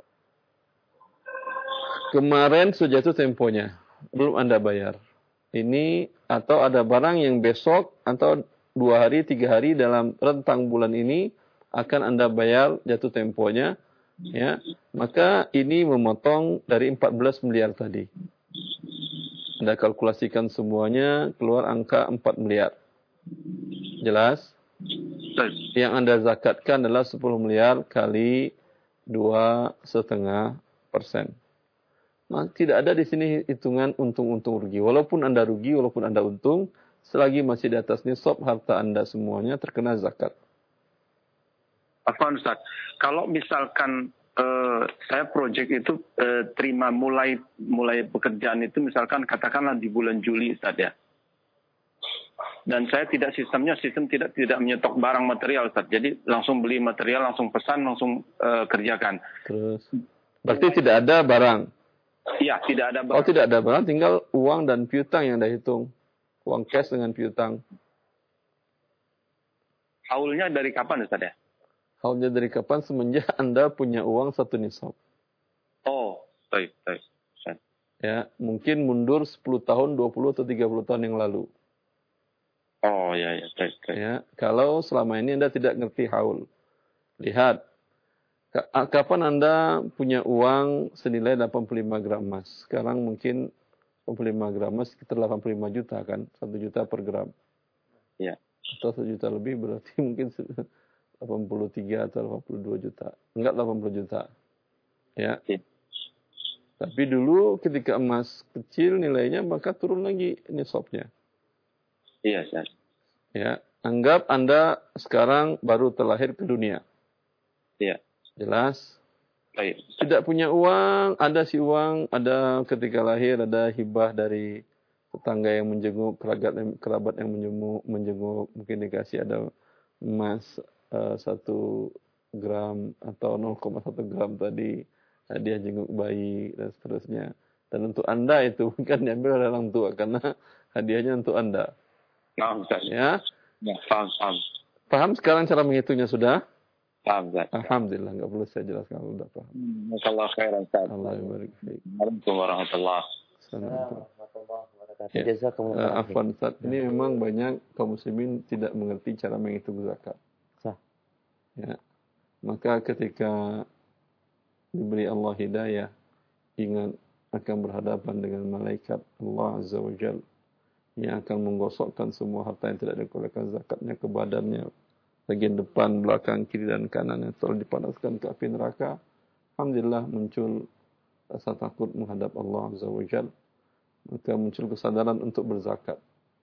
kemarin sudah jatuh temponya, belum Anda bayar. Ini atau ada barang yang besok atau dua hari, tiga hari dalam rentang bulan ini akan Anda bayar jatuh temponya, ya, maka ini memotong dari empat belas miliar tadi. Anda kalkulasikan semuanya, keluar angka empat miliar. Jelas? Yang Anda zakatkan adalah sepuluh miliar kali dua koma lima persen. Nah, tidak ada di sini hitungan untung-untung rugi. Walaupun Anda rugi, walaupun Anda untung, selagi masih di atas nisab, harta Anda semuanya terkena zakat. Apa Ustaz? Kalau misalkan uh, saya proyek itu uh, terima mulai mulai pekerjaan itu misalkan katakanlah di bulan Juli Ustaz ya. Dan saya tidak sistemnya sistem tidak tidak menyetok barang material Ustaz. Jadi langsung beli material, langsung pesan, langsung uh, kerjakan. Terus berarti tidak ada barang. Iya, tidak ada barang. Oh, tidak ada barang, tinggal uang dan piutang yang Anda hitung. Uang cash dengan piutang. Haulnya dari kapan Ustaz ya? Haulnya dari kapan? Semenjak Anda punya uang satu nisab. Oh, baik, baik. Ya, mungkin mundur sepuluh tahun, dua puluh atau tiga puluh tahun yang lalu. Oh, ya, ya, baik, baik. Ya, kalau selama ini Anda tidak ngerti haul. Lihat, kapan Anda punya uang senilai delapan puluh lima gram emas? Sekarang mungkin delapan puluh lima gram emas sekitar delapan puluh lima juta kan? satu juta per gram. Ya. Atau satu juta lebih berarti mungkin delapan puluh tiga atau delapan puluh dua juta. Enggak delapan puluh juta. Ya. Ya. Tapi dulu ketika emas kecil nilainya maka turun lagi nisabnya. Iya, Ustaz. Ya, anggap Anda sekarang baru terlahir ke dunia. Iya. Jelas? Baik. Tidak punya uang, ada si uang, ada ketika lahir, ada hibah dari tetangga yang menjenguk, kerabat, kerabat yang menjenguk, menjenguk, mungkin dikasih ada emas uh, satu gram atau nol koma satu gram tadi, hadiah jenguk bayi, dan seterusnya. Dan untuk Anda itu bukan diambil oleh orang tua, karena hadiahnya untuk Anda. Paham, Ustaz. Ya? Ya, paham, paham. Paham sekarang cara menghitungnya sudah? Paham, Ustaz. Alhamdulillah, nggak perlu saya jelaskan, sudah paham. Masyaallah khairan, Ustaz. Allah barik fiik. Assalamualaikum warahmatullahi Warahmatullahi Ya. Jazakumullah. Uh, Afwan Ustaz, ini memang banyak kaum muslimin tidak mengerti cara menghitung zakat. Sah. Ya. Maka ketika diberi Allah hidayah, ingat akan berhadapan dengan malaikat Allah Azza wa Jalla yang akan menggosokkan semua harta yang tidak dikeluarkan zakatnya ke badannya, bagian depan, belakang, kiri dan kanan yang telah dipanaskan ke api neraka. Alhamdulillah muncul rasa takut menghadap Allah Azza wa Jalla. Maka muncul kesadaran untuk berzakat.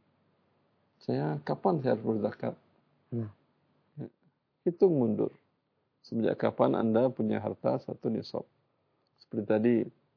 Saya kapan saya harus berzakat? Hmm. Ya. Hitung mundur. Sejak kapan Anda punya harta satu nisab? Seperti tadi,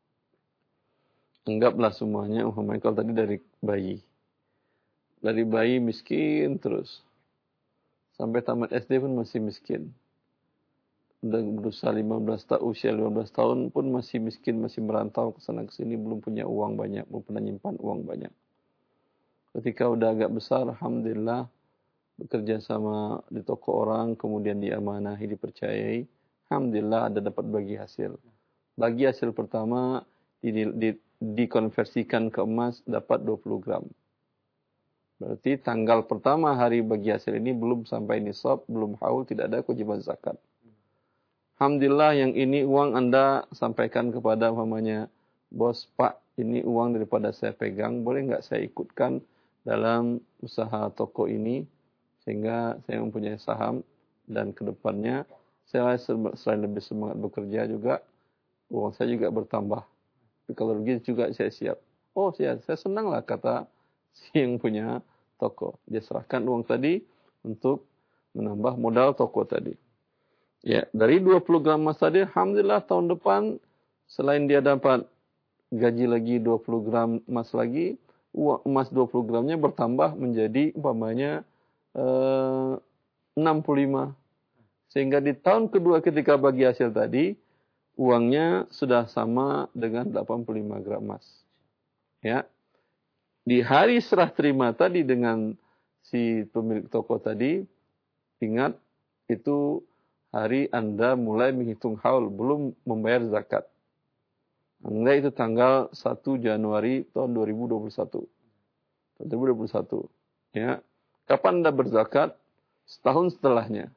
anggaplah semuanya, oh Michael tadi dari bayi. Dari bayi miskin terus. Sampai tamat S D pun masih miskin. Udah berusaha lima belas tahun, usia lima belas tahun pun masih miskin, masih merantau ke sana ke sini, belum punya uang banyak, belum pernah nyimpan uang banyak. Ketika udah agak besar, alhamdulillah bekerja sama di toko orang, kemudian diamanahi, dipercayai, alhamdulillah ada dapat bagi hasil. Bagi hasil pertama di, di, dikonversikan ke emas dapat dua puluh gram. Berarti tanggal pertama hari bagi hasil ini belum sampai nisab, belum haul, tidak ada kewajiban zakat. Alhamdulillah yang ini uang Anda sampaikan kepada mamanya, bos Pak, ini uang daripada saya pegang, boleh nggak saya ikutkan dalam usaha toko ini, sehingga saya mempunyai saham, dan kedepannya saya selain lebih semangat bekerja juga, uang saya juga bertambah. Tapi kalau begitu juga saya siap. Oh siap, saya senang lah kata si yang punya toko. Dia serahkan uang tadi untuk menambah modal toko tadi. Ya, dari dua puluh gram emas tadi, alhamdulillah tahun depan selain dia dapat gaji lagi dua puluh gram emas lagi, uang emas dua puluh gramnya bertambah menjadi umpamanya eh, enam puluh lima. Sehingga di tahun kedua ketika bagi hasil tadi, uangnya sudah sama dengan delapan puluh lima gram emas. Ya. Di hari serah terima tadi dengan si pemilik toko tadi, ingat itu hari Anda mulai menghitung haul, belum membayar zakat. Anda itu tanggal satu Januari tahun dua ribu dua puluh satu. dua ribu dua puluh satu. Ya. Kapan Anda berzakat? Setahun setelahnya.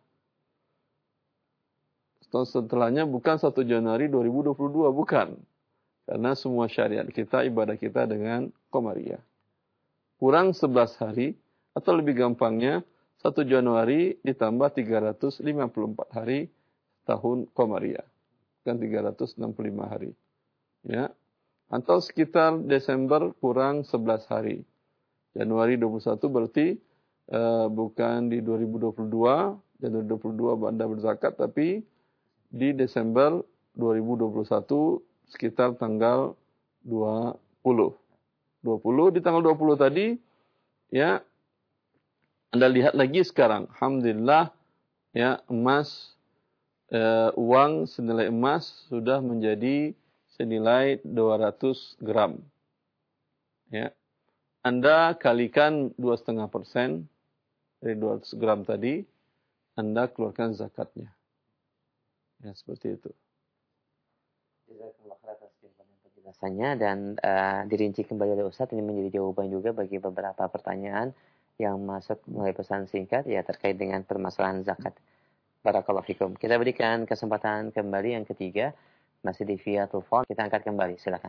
Setahun setelahnya bukan satu Januari dua ribu dua puluh dua, bukan. Karena semua syariat kita, ibadah kita dengan Qamariyah. Kurang sebelas hari, atau lebih gampangnya, satu Januari ditambah tiga ratus lima puluh empat hari tahun Qamariyah. Bukan tiga ratus enam puluh lima hari. Ya. Atau sekitar Desember kurang sebelas hari. Januari dua puluh satu berarti uh, bukan di dua ribu dua puluh dua, Januari dua puluh dua Anda berzakat, tapi di Desember dua ribu dua puluh satu sekitar tanggal dua puluh. dua puluh di tanggal dua puluh tadi, ya, Anda lihat lagi sekarang. Alhamdulillah, ya, emas, uh, uang senilai emas sudah menjadi senilai dua ratus gram. Ya. Anda kalikan dua koma lima persen dari dua ratus gram tadi, Anda keluarkan zakatnya. Ya, seperti itu. Jazakallah khair atas penjelasannya, dan uh, dirinci kembali oleh Ustadz. Ini menjadi jawaban juga bagi beberapa pertanyaan yang masuk melalui pesan singkat ya terkait dengan permasalahan zakat. Barakallahu fikum. Kita berikan kesempatan kembali yang ketiga, masih di via telepon. Kita angkat kembali, silakan.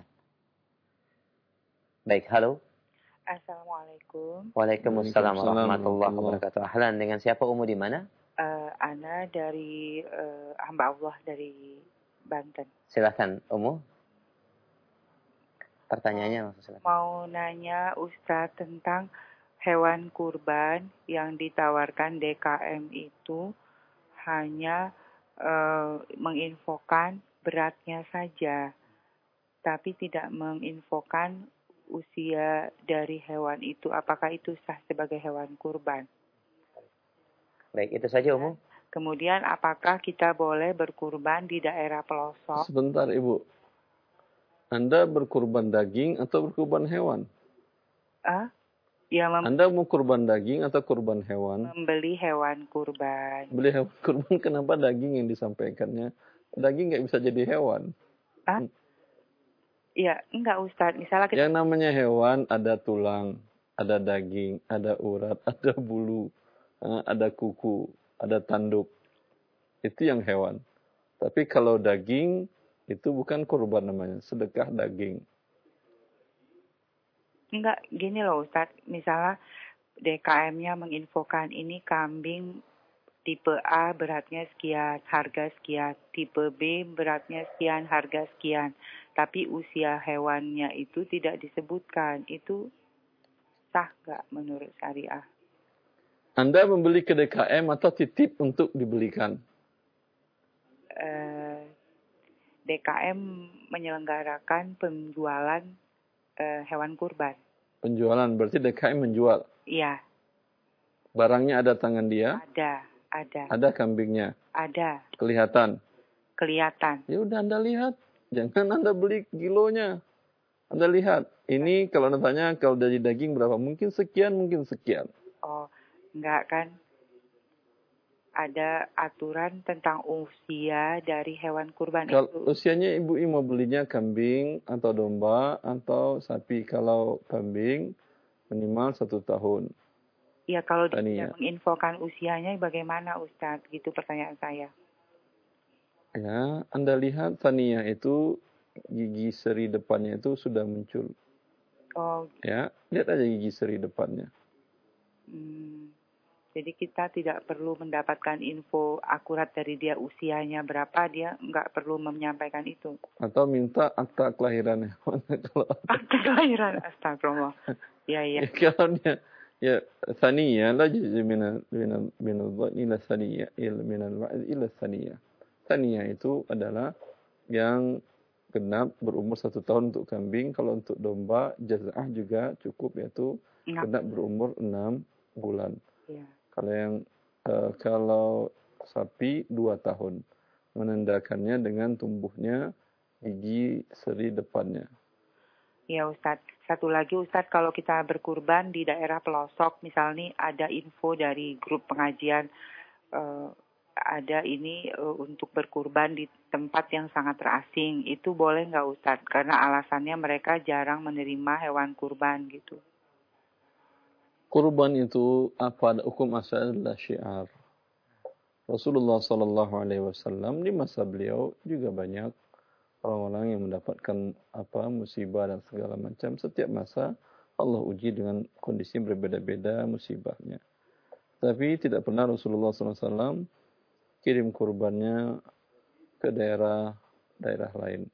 Baik, halo. Assalamualaikum. Waalaikumsalam warahmatullahi wabarakatuh. Ahlan, dengan siapa, Umu, di mana? Uh, Ana dari uh, hamba Allah dari Banten. Silakan, Umu. Pertanyaannya langsung silakan. Mau nanya Ustadz tentang hewan kurban yang ditawarkan D K M itu hanya uh, menginfokan beratnya saja, tapi tidak menginfokan usia dari hewan itu. Apakah itu sah sebagai hewan kurban? Baik, itu saja, Umu. Kemudian, apakah kita boleh berkurban di daerah pelosok? Sebentar, Ibu. Anda berkurban daging atau berkurban hewan? Ah, ya mem- Anda mau kurban daging atau kurban hewan? Membeli hewan kurban. Beli hewan kurban, kenapa daging yang disampaikannya? Daging nggak bisa jadi hewan. Ah? Ya, enggak Ustadz. Misalnya kita... Yang namanya hewan ada tulang, ada daging, ada urat, ada bulu, ada kuku, ada tanduk. Itu yang hewan. Tapi kalau daging, itu bukan kurban namanya, sedekah daging. Enggak, gini loh Ustadz. Misalnya D K M-nya menginfokan ini kambing tipe A beratnya sekian, harga sekian. Tipe B beratnya sekian, harga sekian. Tapi usia hewannya itu tidak disebutkan. Itu sah nggak menurut syariah? Anda membeli ke D K M atau titip untuk dibelikan? Uh, D K M menyelenggarakan penjualan uh, hewan kurban. Penjualan, berarti D K M menjual? Iya. Barangnya ada tangan dia? Ada, ada. Ada kambingnya? Ada. Kelihatan? Kelihatan. Ya udah Anda lihat. Jangan Anda beli kilonya. Anda lihat. Ini kalau Anda tanya, kalau dari daging berapa? Mungkin sekian, mungkin sekian. Oh, enggak kan? Ada aturan tentang usia dari hewan kurban kalau itu. Usianya ibu mau belinya kambing atau domba atau sapi. Kalau kambing minimal satu tahun. Ya, kalau dia Tania. menginfokan usianya bagaimana Ustadz? Gitu pertanyaan saya. Ya, Anda lihat Tania itu gigi seri depannya itu sudah muncul. Oh, Ya, lihat aja gigi seri depannya. hmm, jadi kita tidak perlu mendapatkan info akurat dari dia usianya berapa, dia nggak perlu menyampaikan itu. Atau minta akta kelahirannya. Kalau Akta kelahiran, astagfirullah. Ya, ya. ya, kalau dia ya Tania la juz'u min min min al-dhanni ila Tania ila min al-wa'd ila Tania. Tania itu adalah yang genap berumur satu tahun untuk kambing. Kalau untuk domba jaz'ah juga cukup, yaitu genap berumur enam bulan. Ya. Kalau yang uh, kalau sapi dua tahun, menandakannya dengan tumbuhnya gigi seri depannya. Ya Ustadz, satu lagi Ustadz, kalau kita berkurban di daerah pelosok, misalnya ada info dari grup pengajian, uh, ada ini uh, untuk berkurban di tempat yang sangat terasing, itu boleh nggak Ustadz? Karena alasannya mereka jarang menerima hewan kurban gitu. Kurban itu apa? Hukum asal adalah syiar. Rasulullah Sallallahu Alaihi Wasallam di masa beliau juga banyak orang-orang yang mendapatkan apa musibah dan segala macam. Setiap masa Allah uji dengan kondisi berbeda-beda musibahnya. Tapi tidak pernah Rasulullah Sallallahu Alaihi Wasallam kirim kurbannya ke daerah-daerah lain.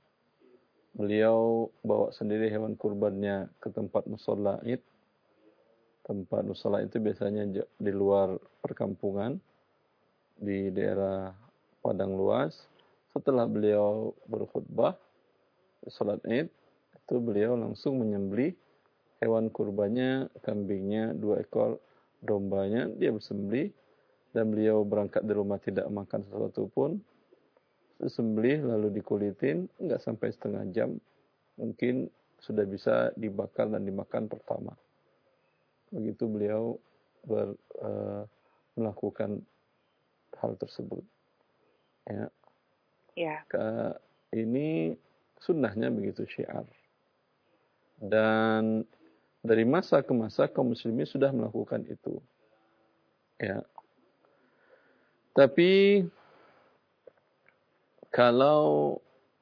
Beliau bawa sendiri hewan kurbannya ke tempat musalla Id. Tempat musalla itu biasanya di luar perkampungan, di daerah padang luas. Setelah beliau berkhutbah, salat Id, itu beliau langsung menyembelih hewan kurbannya, kambingnya, dua ekor dombanya, dia bersembelih, dan beliau berangkat dari rumah tidak makan sesuatu pun, sembelih lalu dikulitin, enggak sampai setengah jam, mungkin sudah bisa dibakar dan dimakan pertama. Begitu beliau ber, uh, melakukan hal tersebut. Ya. Ya. Ke, ini sunnahnya begitu syiar. Dan dari masa ke masa kaum muslimin sudah melakukan itu. Ya. Tapi kalau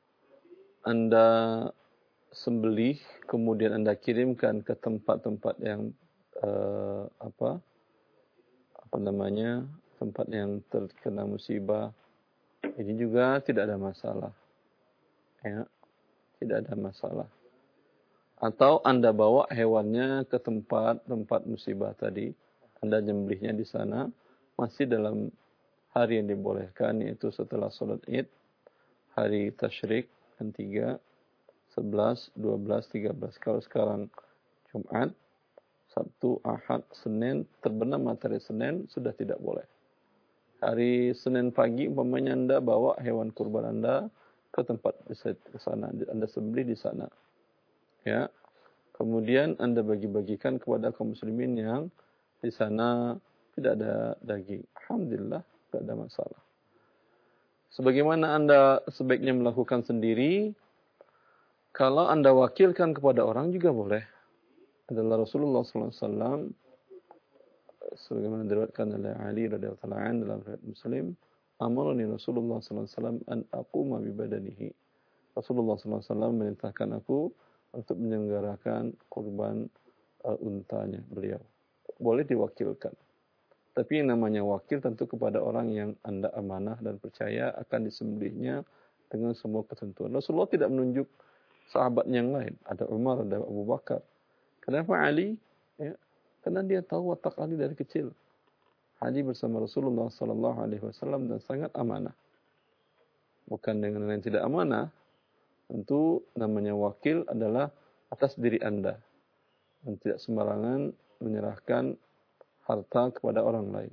Anda sembelih kemudian Anda kirimkan ke tempat-tempat yang uh, apa apa namanya tempat yang terkena musibah, ini juga tidak ada masalah. Ya, tidak ada masalah. Atau Anda bawa hewannya ke tempat-tempat musibah tadi, Anda nyembelihnya di sana, masih dalam hari yang dibolehkan, yaitu setelah sholat Id, hari tasyrik, yang tiga, sebelas, dua belas, tiga belas. Kalau sekarang Jumat, Sabtu, Ahad, Senin, terbenam matahari Senin, sudah tidak boleh. Hari Senin pagi, umpamanya Anda bawa hewan kurban Anda ke tempat ke sana, Anda sembelih di sana. Ya. Kemudian Anda bagi-bagikan kepada kaum muslimin yang di sana tidak ada daging. Alhamdulillah, tidak ada masalah. Sebagaimana Anda sebaiknya melakukan sendiri, kalau Anda wakilkan kepada orang juga boleh. Adalah Rasulullah sallallahu alaihi wasallam sebagaimana diriwayatkan oleh Ali radhiyallahu anhu dalam riwayat Muslim, amarani Rasulullah sallallahu alaihi wasallam an aquma bi badanihi. Rasulullah sallallahu alaihi wasallam memerintahkan aku untuk menyelenggarakan kurban uh, untanya beliau. Boleh diwakilkan. Tapi yang namanya wakil tentu kepada orang yang Anda amanah dan percaya akan disembelihnya dengan semua ketentuan. Rasulullah tidak menunjuk sahabat yang lain. Ada Umar, ada Abu Bakar. Kenapa Ali? Ya, karena dia tahu watak Ali dari kecil. Ali bersama Rasulullah sallallahu alaihi wasallam dan sangat amanah. Bukan dengan yang tidak amanah. Tentu namanya wakil adalah atas diri Anda. Dan tidak sembarangan menyerahkan harta kepada orang lain.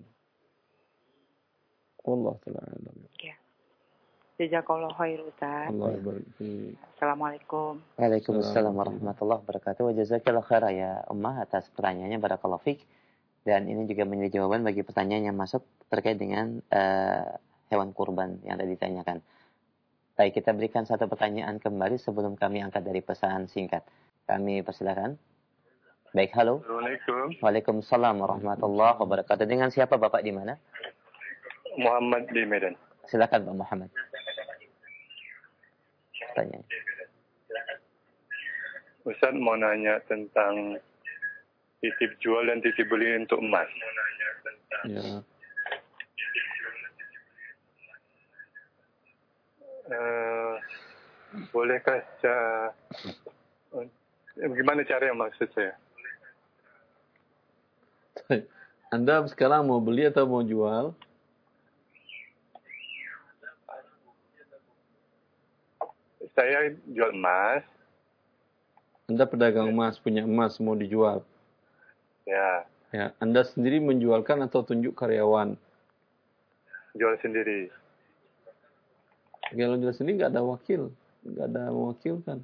Wallahu ta'ala a'lam. Ya. Jazakallahu khair Ustaz. Allah barik fiik. Assalamualaikum. Waalaikumsalam warahmatullahi wabarakatuh. Jazakallahu khair ya Ummah atas pertanyaannya, barakallahu fiik. Dan ini juga menjadi jawaban bagi pertanyaan yang masuk terkait dengan uh, hewan kurban yang tadi ditanyakan. Baik, kita berikan satu pertanyaan kembali sebelum kami angkat dari pesan singkat. Kami persilakan. Baik, halo. Assalamualaikum. Waalaikumsalam warahmatullahi wabarakatuh. Dengan siapa Bapak di mana? Muhammad di Medan. Silakan Pak Muhammad. tanya. Ustaz mau nanya tentang titip jual dan titip beli untuk emas. Ya. Uh, bolehkah cara, uh, gimana cara yang maksud saya? Anda sekarang mau beli atau mau jual? Saya jual emas. Anda pedagang emas, punya emas, mau dijual. Ya. Ya. Anda sendiri menjualkan atau tunjuk karyawan? Jual sendiri. Kalau jual sendiri nggak ada wakil, nggak ada mewakilkan.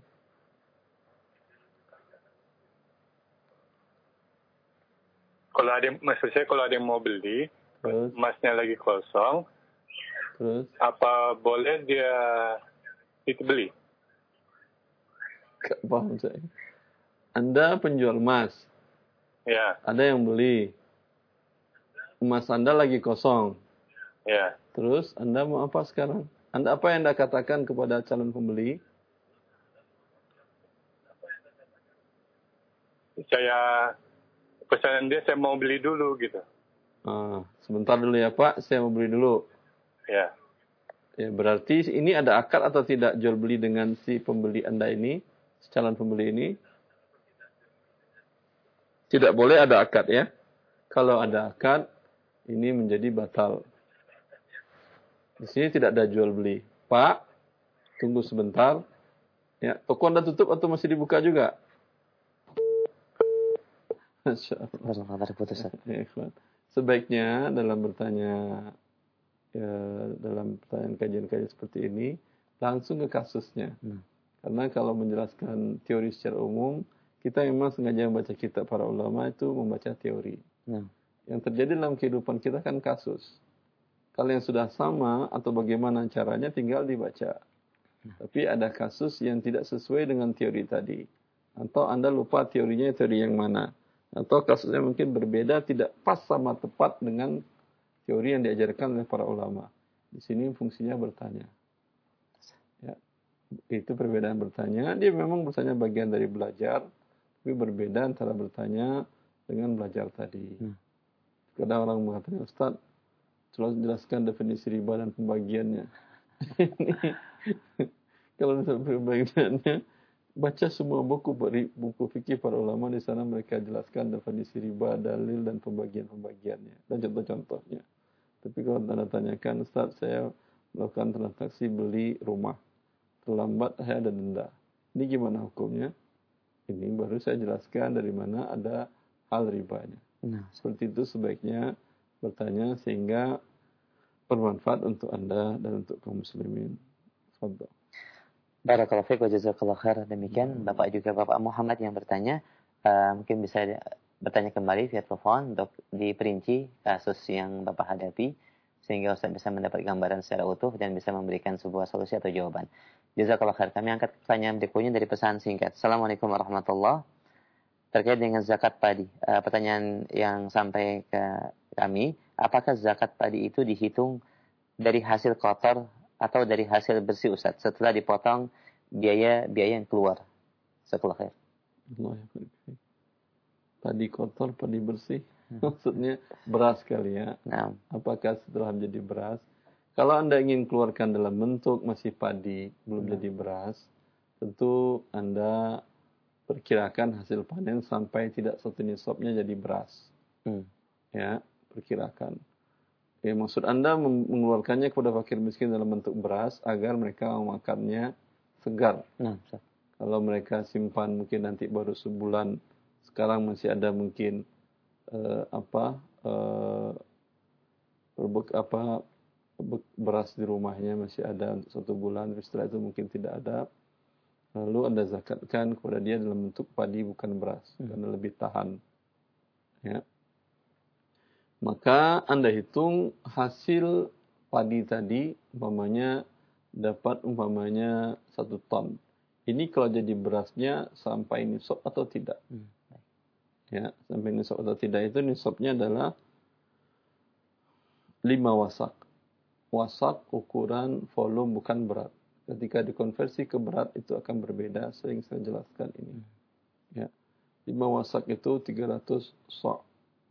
Kalau ada, maksud saya kalau ada yang mau beli, Terus? emasnya lagi kosong, Terus? apa boleh dia itu beli? Gak paham saya. Anda penjual emas. Ya. Ada yang beli. Emas Anda lagi kosong. Ya. Terus Anda mau apa sekarang? Anda apa yang Anda katakan kepada calon pembeli? Saya pesanan dia saya mau beli dulu gitu. Ah, sebentar dulu ya Pak, saya mau beli dulu. Ya. Ya, berarti ini ada akad atau tidak jual beli dengan si pembeli Anda ini, si calon pembeli ini? Tidak boleh ada akad ya. Kalau ada akad, ini menjadi batal. Di sini tidak ada jual beli. Pak, tunggu sebentar. Ya, toko Anda tutup atau masih dibuka juga? Masya Allah. Sebaiknya dalam bertanya, ya, dalam pertanyaan kajian-kajian seperti ini, langsung ke kasusnya. Hmm. Karena kalau menjelaskan teori secara umum, kita memang sengaja membaca kitab para ulama itu membaca teori. Hmm. Yang terjadi dalam kehidupan kita kan kasus. Kalau yang sudah sama atau bagaimana caranya tinggal dibaca. Hmm. Tapi ada kasus yang tidak sesuai dengan teori tadi. Atau Anda lupa teorinya teori yang mana. Atau kasusnya mungkin berbeda, tidak pas sama tepat dengan teori yang diajarkan oleh para ulama. Di sini fungsinya bertanya. Ya, itu perbedaan bertanya. Dia memang bertanya bagian dari belajar, tapi berbeda antara bertanya dengan belajar tadi. Hmm. Kadang orang mengatakan, Ustaz, coba jelaskan definisi riba dan pembagiannya. Kalau misalnya pembagiannya, baca semua buku buku fikih para ulama, di sana mereka jelaskan definisi riba, dalil dan pembagian-pembagiannya dan contoh-contohnya. Tapi kalau Anda tanyakan, Ustaz, saya melakukan transaksi beli rumah, terlambat saya ada denda. Ini gimana hukumnya? Ini baru saya jelaskan dari mana ada hal ribanya. Nah, seperti itu sebaiknya bertanya sehingga bermanfaat untuk Anda dan untuk kaum muslimin. Fadhal. Barakallahu fiik wa jazakallahu khair. Demikian Bapak juga Bapak Muhammad yang bertanya, uh, mungkin bisa bertanya kembali via telepon untuk diperinci kasus yang Bapak hadapi sehingga Ustaz bisa mendapat gambaran secara utuh dan bisa memberikan sebuah solusi atau jawaban. Jazakallahu khair. Kami angkat pertanyaan berikutnya dari pesan singkat. Assalamualaikum warahmatullahi wabarakatuh. Terkait dengan zakat padi. Uh, pertanyaan yang sampai ke kami, apakah zakat padi itu dihitung dari hasil kotor atau dari hasil bersih Ustaz setelah dipotong biaya-biaya yang keluar? Jazakallahu khair. Padi kotor, padi bersih. Hmm. Maksudnya beras kali ya. Nah. Apakah setelah menjadi beras? Kalau Anda ingin keluarkan dalam bentuk masih padi, belum hmm. jadi beras, tentu Anda perkirakan hasil panen sampai tidak satu nisabnya jadi beras. Hmm. Ya, perkirakan. Ya, maksud Anda mengeluarkannya kepada fakir miskin dalam bentuk beras agar mereka memakannya segar. Nah, kalau mereka simpan mungkin nanti baru sebulan, sekarang masih ada mungkin uh, apa uh, berbek, apa beras di rumahnya masih ada satu bulan, setelah itu mungkin tidak ada. Lalu Anda zakatkan kepada dia dalam bentuk padi bukan beras, hmm. karena lebih tahan. Ya. Maka Anda hitung hasil padi tadi, umpamanya dapat umpamanya satu ton. Ini kalau jadi berasnya sampai nisab atau tidak. Hmm. Ya, sampai nisab atau tidak itu nisabnya adalah lima wasak. Wasak ukuran volume bukan berat. Ketika dikonversi ke berat itu akan berbeda, sering saya jelaskan ini. Ya. lima wasak itu tiga ratus sa'.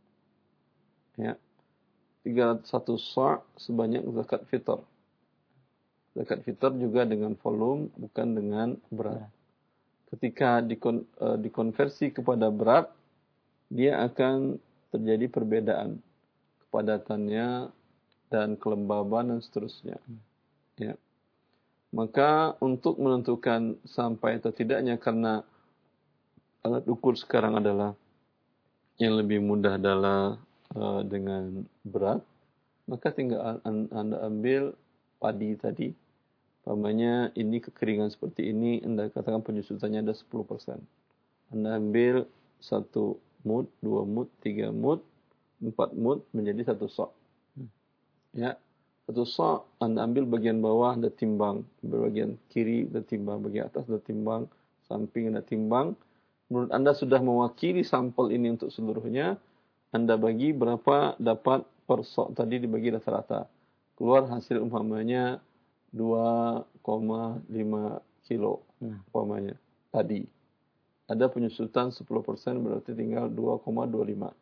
Ya. tiga ratus satu sa' sebanyak zakat fitr. Zakat fitr juga dengan volume, bukan dengan berat. Ketika dikon, uh, dikonversi kepada berat, dia akan terjadi perbedaan kepadatannya dan kelembaban dan seterusnya. Ya. Maka untuk menentukan sampai atau tidaknya, karena alat ukur sekarang adalah yang lebih mudah adalah uh, dengan berat, maka tinggal Anda ambil padi tadi. Umpamanya ini kekeringan seperti ini, Anda katakan penyusutannya ada sepuluh persen. Anda ambil satu mud, dua mud, tiga mud, empat mud menjadi satu sok. Ya. Satu sa' Anda ambil bagian bawah, Anda timbang. Bagian kiri, Anda timbang. Bagian atas, Anda timbang. Samping, Anda timbang. Menurut Anda sudah mewakili sampel ini untuk seluruhnya, Anda bagi berapa dapat per sa' tadi dibagi rata-rata. Keluar hasil umpamanya dua koma lima kilo. Umpamanya tadi. Ada penyusutan sepuluh persen berarti tinggal dua koma dua lima.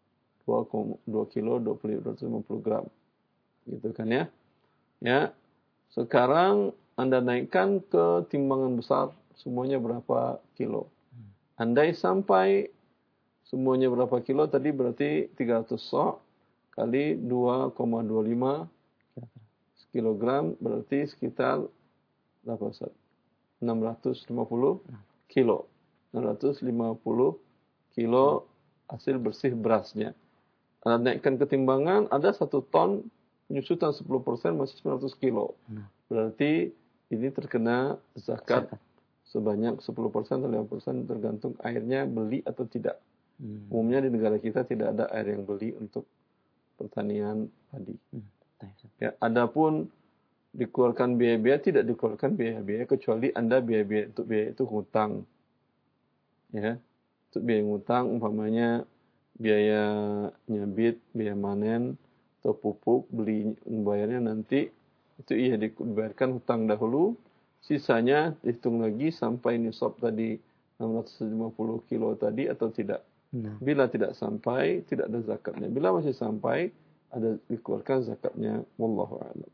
dua kilo, dua ratus lima puluh gram. Gitu kan ya. Ya. Sekarang Anda naikkan ke timbangan besar, semuanya berapa kilo. Andai sampai semuanya berapa kilo, tadi berarti tiga ratus sa' kali dua koma dua lima kilogram, berarti sekitar berapa Ustaz? enam ratus lima puluh kilo. enam ratus lima puluh kilo hasil bersih berasnya. Anda naikkan ke timbangan, ada satu ton, penyusutan sepuluh persen masih sembilan ratus kilo. Berarti ini terkena zakat sebanyak sepuluh persen atau lima persen tergantung airnya beli atau tidak. Hmm. Umumnya di negara kita tidak ada air yang beli untuk pertanian padi. Hmm. Ya, adapun dikeluarkan biaya-biaya, tidak dikeluarkan biaya-biaya kecuali Anda biaya-biaya untuk biaya itu hutang. Ya. Untuk biaya hutang umpamanya biaya nyabit, biaya manen, atau pupuk, beli membayarnya nanti, itu iya dibayarkan hutang dahulu, sisanya dihitung lagi sampai nisab tadi enam ratus lima puluh kilo tadi atau tidak. Nah. Bila tidak sampai, tidak ada zakatnya. Bila masih sampai, ada dikeluarkan zakatnya. Wallahu a'lam.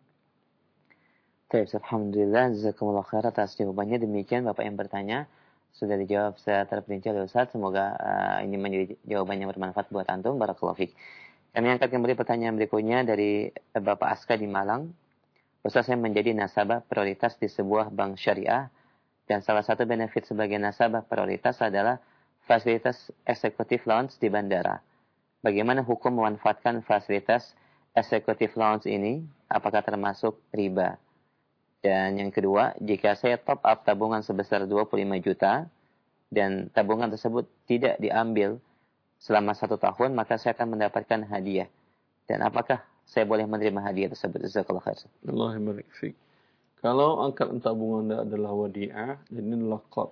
Baik, alhamdulillah, jazakumullah khair atas jawabannya. Demikian Bapak yang bertanya sudah dijawab secara terperinci oleh Ustaz. Semoga uh, ini menjadi jawaban yang bermanfaat buat antum. Barakallahu fiik. Kami angkat kembali pertanyaan berikutnya dari Bapak Aska di Malang. Ustaz, saya menjadi nasabah prioritas di sebuah bank syariah dan salah satu benefit sebagai nasabah prioritas adalah fasilitas executive lounge di bandara. Bagaimana hukum memanfaatkan fasilitas executive lounge ini? Apakah termasuk riba? Dan yang kedua, jika saya top up tabungan sebesar dua puluh lima juta dan tabungan tersebut tidak diambil selama satu tahun, maka saya akan mendapatkan hadiah. Dan apakah saya boleh menerima hadiah tersebut? Jazakallahu khair. Allah barik fiik. Kalau angkatan tabungan Anda adalah wadi'ah, ini adalah qard.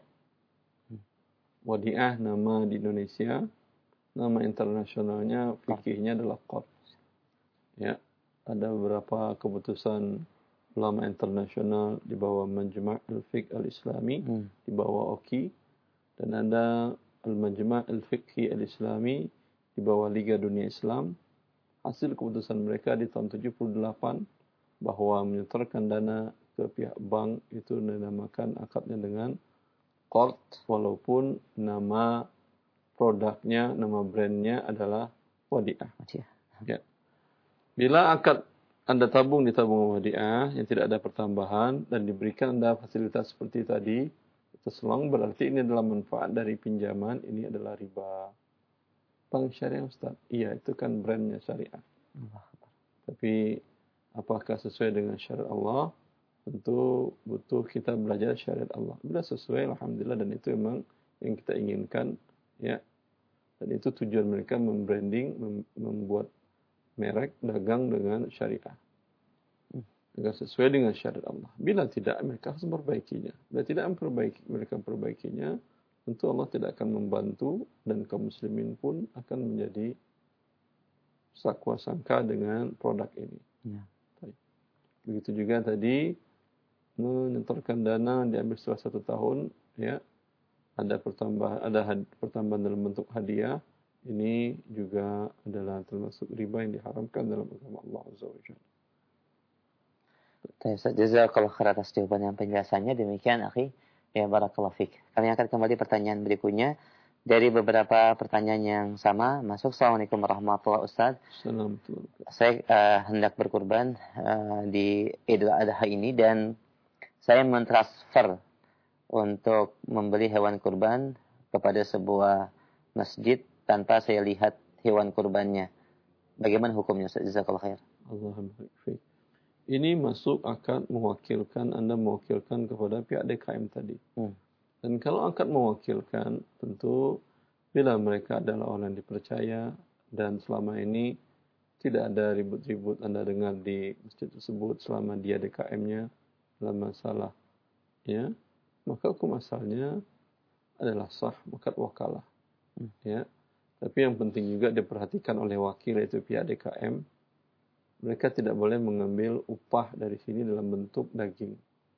Wadi'ah nama di Indonesia, nama internasionalnya fikihnya adalah qard. Ya, ada beberapa keputusan ulama internasional di bawah Majma' al-Fiqh al-Islami, hmm. di bawah O K I, dan ada Al-Majma' al-Fiqhi al-Islami di bawah Liga Dunia Islam. Hasil keputusan mereka di tahun tujuh puluh delapan bahwa menyetorkan dana ke pihak bank itu dinamakan akadnya dengan qard, walaupun nama produknya, nama brandnya adalah wadi'ah. Ya. Bila akad Anda tabung di tabungan wadi'ah yang tidak ada pertambahan dan diberikan Anda fasilitas seperti tadi, terselang, berarti ini adalah manfaat dari pinjaman, ini adalah riba. Bank syariah Ustaz? Iya, itu kan brandnya syariah. Allah. Tapi apakah sesuai dengan syariat Allah? Tentu butuh kita belajar syariat Allah. Bila sesuai, alhamdulillah, dan itu memang yang kita inginkan, ya. Dan itu tujuan mereka membranding, mem- membuat merek dagang dengan syariah. Agar sesuai dengan syariat Allah. Bila tidak, mereka harus memperbaikinya. Bila tidak memperbaiki, mereka memperbaikinya, tentu Allah tidak akan membantu dan kaum muslimin pun akan menjadi sakwa sangka dengan produk ini. Ya. Begitu juga tadi menyetorkan dana diambil setelah satu tahun, ya ada pertambahan, ada had, pertambahan dalam bentuk hadiah, ini juga adalah termasuk riba yang diharamkan dalam agama Allah Azza wa Jalla. Jazakallah khair atas jawaban dan penjelasannya. Demikian akhi, ya barakallahu fik. Kami akan kembali pertanyaan berikutnya dari beberapa pertanyaan yang sama masuk. Assalamualaikum warahmatullahi wabarakatuh. Assalamualaikum. Saya uh, hendak berkurban uh, di Idul Adha ini dan saya mentransfer untuk membeli hewan kurban kepada sebuah masjid tanpa saya lihat hewan kurbannya. Bagaimana hukumnya? Jazakallahu khair. Allahumma barik. Ini masuk akad mewakilkan, Anda mewakilkan kepada pihak D K M tadi. Hmm. Dan kalau akad mewakilkan, tentu bila mereka adalah orang yang dipercaya dan selama ini tidak ada ribut-ribut Anda dengar di masjid tersebut selama dia D K M-nya dalam masalah, ya, maka hukum asalnya adalah sah, akad wakalah. Hmm. Ya. Tapi yang penting juga diperhatikan oleh wakil, yaitu pihak D K M. Mereka tidak boleh mengambil upah dari sini dalam bentuk daging.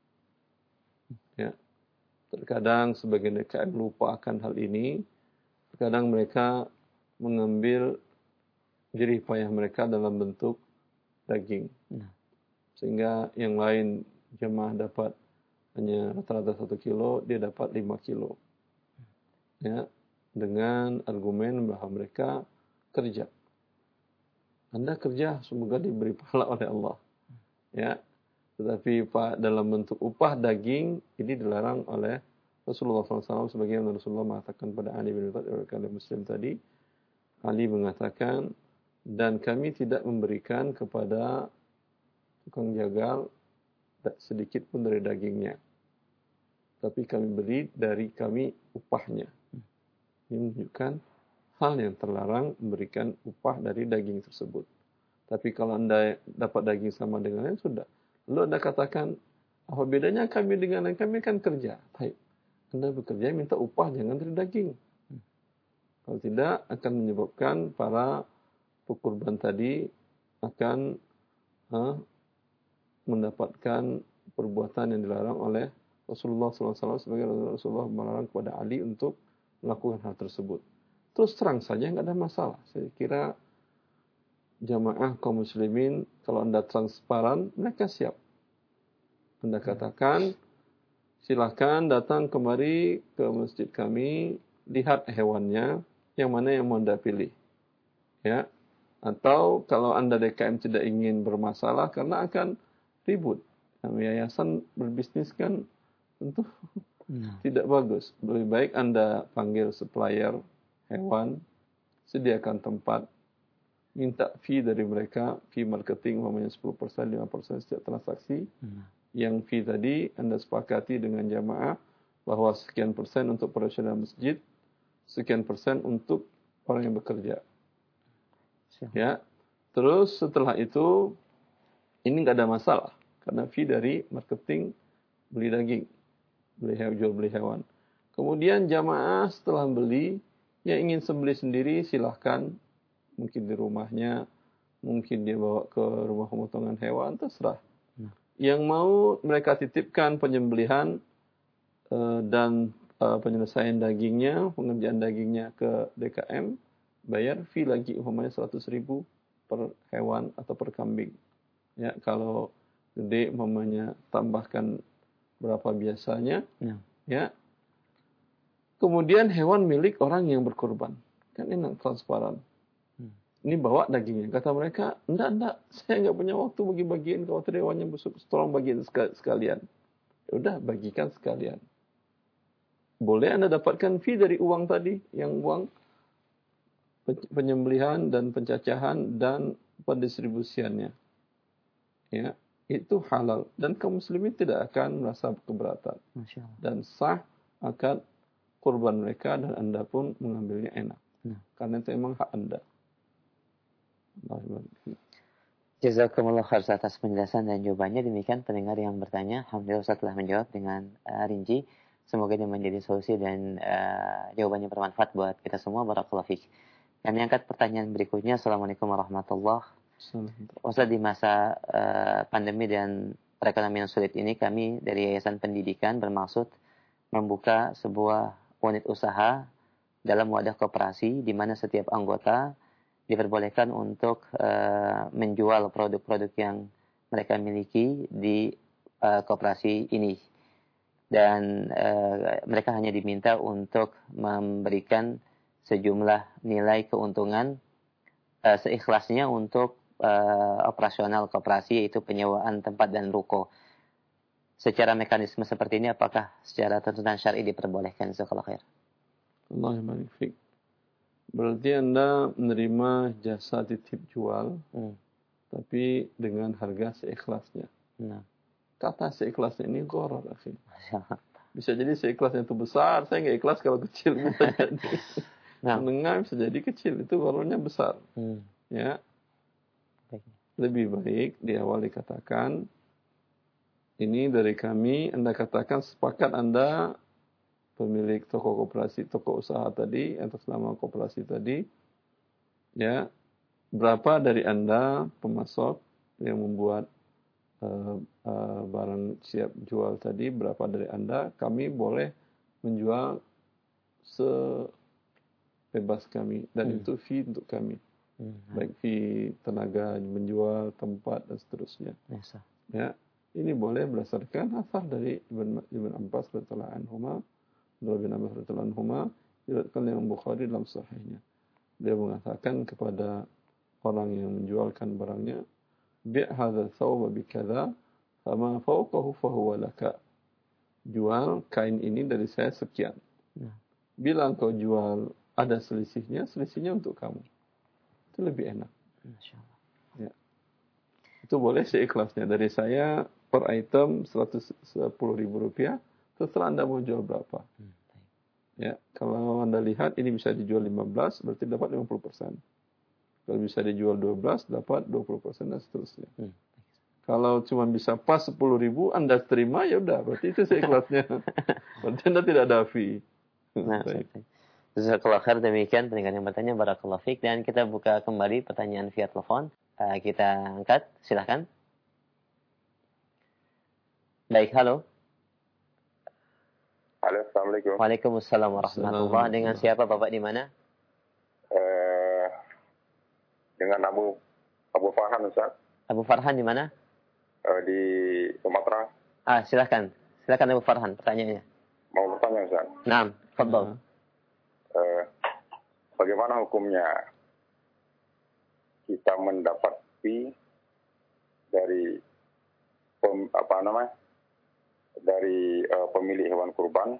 Ya. Terkadang sebagian D K M lupa akan hal ini. Terkadang mereka mengambil jerih payah mereka dalam bentuk daging. Nah. Sehingga yang lain jemaah dapat hanya rata-rata satu kilo, dia dapat lima kilo. Ya. Dengan argumen bahwa mereka kerja. Anda kerja, semoga diberi pahala oleh Allah. Ya. Tetapi Pak, dalam bentuk upah daging, ini dilarang oleh Rasulullah shallallahu alaihi wasallam. Sebagaimana Rasulullah mengatakan pada Ali bin Abi Thalib Muslim tadi. Ali mengatakan, dan kami tidak memberikan kepada tukang jagal sedikit pun dari dagingnya. Tapi kami beri dari kami upahnya. Ini menunjukkan hal yang terlarang memberikan upah dari daging tersebut. Tapi kalau Anda dapat daging sama dengan yang sudah. Lalu Anda katakan, apa bedanya kami dengan yang kami kan kerja. Baik. Anda bekerja minta upah jangan dari daging. Kalau tidak akan menyebabkan para pekurban tadi akan ha, mendapatkan perbuatan yang dilarang oleh Rasulullah shallallahu alaihi wasallam, sebagai Rasulullah melarang kepada Ali untuk melakukan hal tersebut. Terus terang saja, nggak ada masalah. Saya kira jamaah kaum muslimin, kalau Anda transparan, mereka siap. Anda katakan, silakan datang kemari ke masjid kami, lihat hewannya, yang mana yang mau Anda pilih. Ya. Atau kalau Anda D K M tidak ingin bermasalah, karena akan ribut. Yayasan berbisnis kan tentu nah. tidak bagus. Lebih baik Anda panggil supplier hewan, sediakan tempat, minta fee dari mereka, fee marketing umpamanya sepuluh persen, lima persen setiap transaksi. Hmm. Yang fee tadi Anda sepakati dengan jamaah bahwa sekian persen untuk operasional masjid, sekian persen untuk orang yang bekerja. Siap. Ya. Terus setelah itu ini nggak ada masalah karena fee dari marketing beli daging, beli hewan, jual beli hewan. Kemudian jamaah setelah beli, yang ingin sembelih sendiri silahkan, mungkin di rumahnya, mungkin dia bawa ke rumah pemotongan hewan, terserah. Hmm. Yang mau mereka titipkan penyembelihan uh, dan uh, penyelesaian dagingnya, pengerjaan dagingnya ke D K M, bayar fee lagi umpamanya seratus ribu per hewan atau per kambing. Ya, kalau gede umpamanya tambahkan berapa biasanya, ya. ya. Kemudian hewan milik orang yang berkorban. Kan enak, transparan. Hmm. Ini bawa dagingnya. Kata mereka, enggak, enggak. Saya enggak punya waktu bagi-bagiin. Kalau hewannya busuk, tolong bagiin sekalian. Ya udah, bagikan sekalian. Boleh Anda dapatkan fee dari uang tadi. Yang uang penyembelihan dan pencacahan dan pendistribusiannya. Ya, itu halal. Dan kaum muslimin tidak akan merasa keberatan. Masya Allah. Dan sah akan kurban mereka dan Anda pun mengambilnya enak. Nah. Karena itu memang hak Anda. Jazakumullah khair atas penjelasan dan jawabannya. Demikian pendengar yang bertanya. Alhamdulillah Ustaz telah menjawab dengan uh, rinci. Semoga ini menjadi solusi dan uh, jawabannya bermanfaat buat kita semua. Barakallahu fiik. Kami angkat pertanyaan berikutnya. Assalamualaikum warahmatullahi wabarakatuh. Ustaz, di masa uh, pandemi dan perekonomian sulit ini, kami dari Yayasan Pendidikan bermaksud membuka sebuah unit usaha dalam wadah koperasi di mana setiap anggota diperbolehkan untuk uh, menjual produk-produk yang mereka miliki di uh, koperasi ini. Dan uh, mereka hanya diminta untuk memberikan sejumlah nilai keuntungan uh, seikhlasnya untuk uh, operasional koperasi, yaitu penyewaan tempat dan ruko. Secara mekanisme seperti ini, apakah secara tuntutan syar'i diperbolehkan? Jazakallahu khair. Allah yang baik. Berarti Anda menerima jasa titip jual, hmm. tapi dengan harga seikhlasnya. Nah. Kata seikhlasnya ini gharar, akhi. Bisa jadi seikhlasnya itu besar, saya nggak ikhlas kalau kecil. Bisa jadi. Nah. Menengah bisa jadi kecil, itu ghararnya besar. Hmm. Ya. Lebih baik di awal dikatakan, ini dari kami, Anda katakan sepakat Anda pemilik toko koperasi, toko usaha tadi, atas nama koperasi tadi, ya, berapa dari Anda pemasok yang membuat uh, uh, barang siap jual tadi, berapa dari Anda, kami boleh menjual sebebas kami, dan hmm. itu fee untuk kami, hmm. baik fee tenaga menjual, tempat dan seterusnya. Yes. Ya, ini boleh berdasarkan asar dari Ibn, Ibn Abbas radhiyallahu anhuma. Ibn Abbas radhiyallahu anhuma diriwayatkan Imam Bukhari dalam sahihnya. Dia mengatakan kepada orang yang menjualkan barangnya, bi' hadza thawba bi kadza fama fawqahu fa huwa laka. Jual kain ini dari saya sekian. Nah. Bila engkau jual ada selisihnya, selisihnya untuk kamu. Itu lebih enak. Masyaallah. Ya. Itu boleh seikhlasnya. Dari saya per item seratus sepuluh ribu rupiah, terserah Anda mau jual berapa. Hmm. Ya, kalau Anda lihat ini bisa dijual lima belas, berarti dapat lima puluh persen. Kalau bisa dijual dua belas, dapat dua puluh persen dan seterusnya. Hmm. Kalau cuma bisa pas sepuluh ribu, Anda terima, ya udah, berarti itu seikhlasnya. Berarti Anda tidak ada fee. Nah, jazakallahu khair, demikian pendengar yang bertanya, barakallahu fiik, dan kita buka kembali pertanyaan via telepon. Uh, kita angkat, silakan. Baik, halo. Halo, Assalamualaikum. Waalaikumsalam warahmatullahi wabarakatuh. Dengan siapa Bapak di mana? Eh, dengan Abu Abu Farhan, Ustaz. Abu Farhan di mana? Eh, di Sumatera. Ah, silakan. Silakan Abu Farhan, pertanyaannya. Mau bertanya, Ustaz. Naam, fadhal. Eh, bagaimana hukumnya kita mendapat fee dari pem, apa namanya? dari uh, pemilik hewan kurban,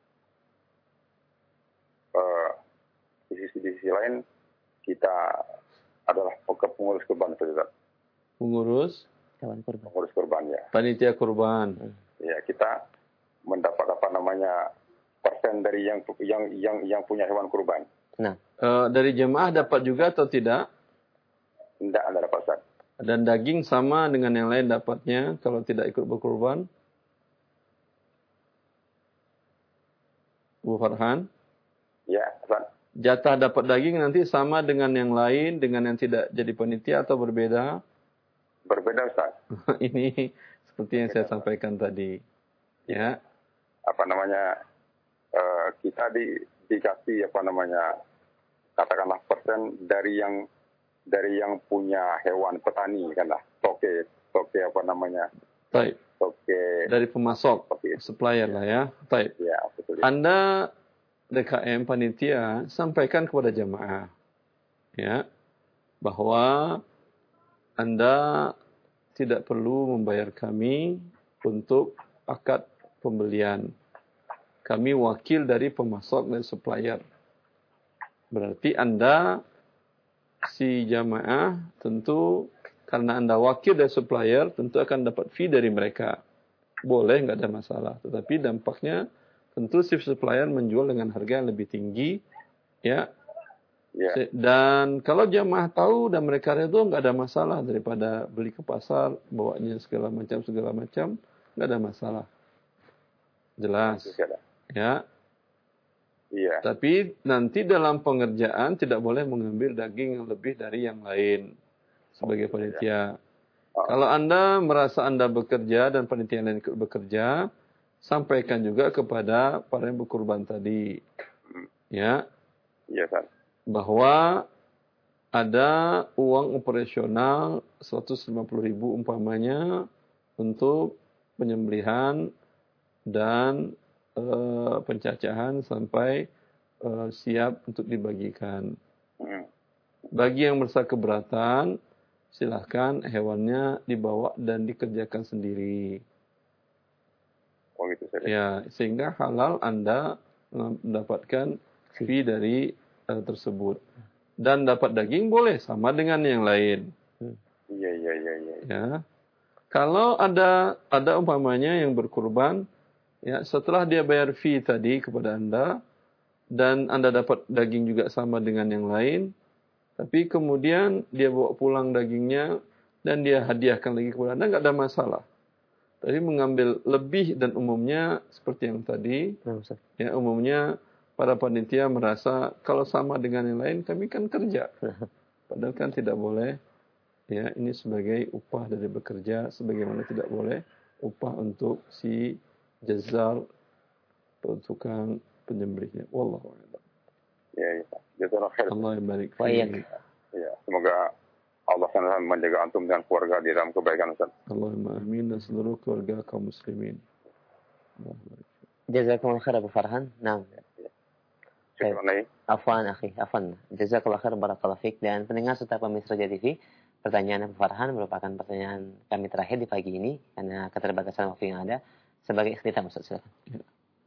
uh, di sisi di sisi lain kita adalah pengurus kurban, Ustaz. Pengurus hewan kurban. Pengurus kurban, ya. Panitia kurban. Hmm. Ya, kita mendapat apa namanya persen dari yang yang yang yang punya hewan kurban. Nah, uh, dari jemaah dapat juga atau tidak? Tidak ada dapat, Ustaz. Dan daging sama dengan yang lain dapatnya kalau tidak ikut berkurban? Bu Farhan? Ya, Ustaz. Jatah dapat daging nanti sama dengan yang lain, dengan yang tidak jadi panitia atau berbeda? Berbeda, Ustaz. Ini seperti yang berbeda, saya sampaikan tadi. Ya. Apa namanya, uh, kita di, dikasih apa namanya, katakanlah persen dari yang dari yang punya hewan petani, kan lah. Toke, toke apa namanya. Baik. Oke. Dari pemasok, supplier ya. lah ya. Baik. Ya, betul. Anda D K M panitia sampaikan kepada jemaah, ya, bahwa Anda tidak perlu membayar kami untuk akad pembelian. Kami wakil dari pemasok dan supplier. Berarti Anda si jemaah tentu karena Anda wakil dari supplier, tentu akan dapat fee dari mereka. Boleh, nggak ada masalah. Tetapi dampaknya, tentu si supplier menjual dengan harga yang lebih tinggi. Ya. Yeah. Dan kalau jamaah tahu dan mereka itu nggak ada masalah. Daripada beli ke pasar, bawanya segala macam, segala macam, nggak ada masalah. Jelas. Ya. Iya. Tapi nanti dalam pengerjaan tidak boleh mengambil daging yang lebih dari yang lain. Sebagai panitia. Oh. Kalau Anda merasa Anda bekerja dan panitia lain ikut bekerja, sampaikan juga kepada para yang berkurban tadi. Hmm. Ya. Iya, Ustaz. Bahwa ada uang operasional seratus lima puluh ribu umpamanya untuk penyembelihan dan e, pencacahan sampai e, siap untuk dibagikan. Hmm. Bagi yang merasa keberatan, silahkan hewannya dibawa dan dikerjakan sendiri. Oh gitu, Ustaz. Ya, sehingga halal Anda mendapatkan fee dari e, tersebut. Dan dapat daging boleh sama dengan yang lain. Iya, iya, iya, iya. Ya. Kalau ada ada umpamanya yang berkurban, ya setelah dia bayar fee tadi kepada Anda dan Anda dapat daging juga sama dengan yang lain, tapi kemudian dia bawa pulang dagingnya dan dia hadiahkan lagi kepada Anda, nggak ada masalah. Tapi mengambil lebih dan umumnya seperti yang tadi, ya umumnya para panitia merasa kalau sama dengan yang lain kami kan kerja. Padahal kan tidak boleh. Ya, ini sebagai upah dari bekerja, sebagaimana tidak boleh upah untuk si jazar, tukang penyembelihnya. Wallahu a'lam. Ya, ya. Jazakallahu khair. Allah yang barik Wa iyyak. fiik. Ya, semoga Allah Subhanahu menjaga antum dan keluarga di dalam kebaikan, Ustaz. Allahumma amin dan seluruh keluarga kaum muslimin. Allah barik fiik. Jazakumullah khair Abu Farhan. Naam. Syukran lagi. Afwan akhi, afwan. Jazakallah khair barakallahu fiik. Dan pendengar serta pemirsa Raja T V, pertanyaan Abu Farhan merupakan pertanyaan kami terakhir di pagi ini karena keterbatasan waktu yang ada. Sebagai ikhtitam, Ustaz, silakan. Ya.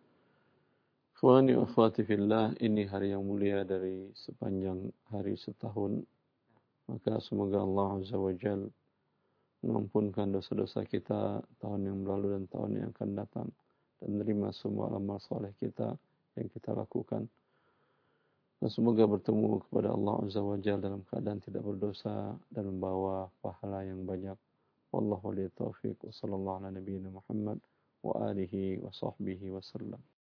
Ikhwani wa akhwati fillah, ini hari yang mulia dari sepanjang hari setahun. Maka semoga Allah Azza wa Jal mengampunkan dosa-dosa kita tahun yang berlalu dan tahun yang akan datang. Dan menerima semua amal soleh kita yang kita lakukan. Dan semoga bertemu kepada Allah Azza wa Jal dalam keadaan tidak berdosa dan membawa pahala yang banyak. Wallahu waliya taufiq wa sallallahu ala nabiyyina Muhammad wa alihi wa sahbihi wa sallam.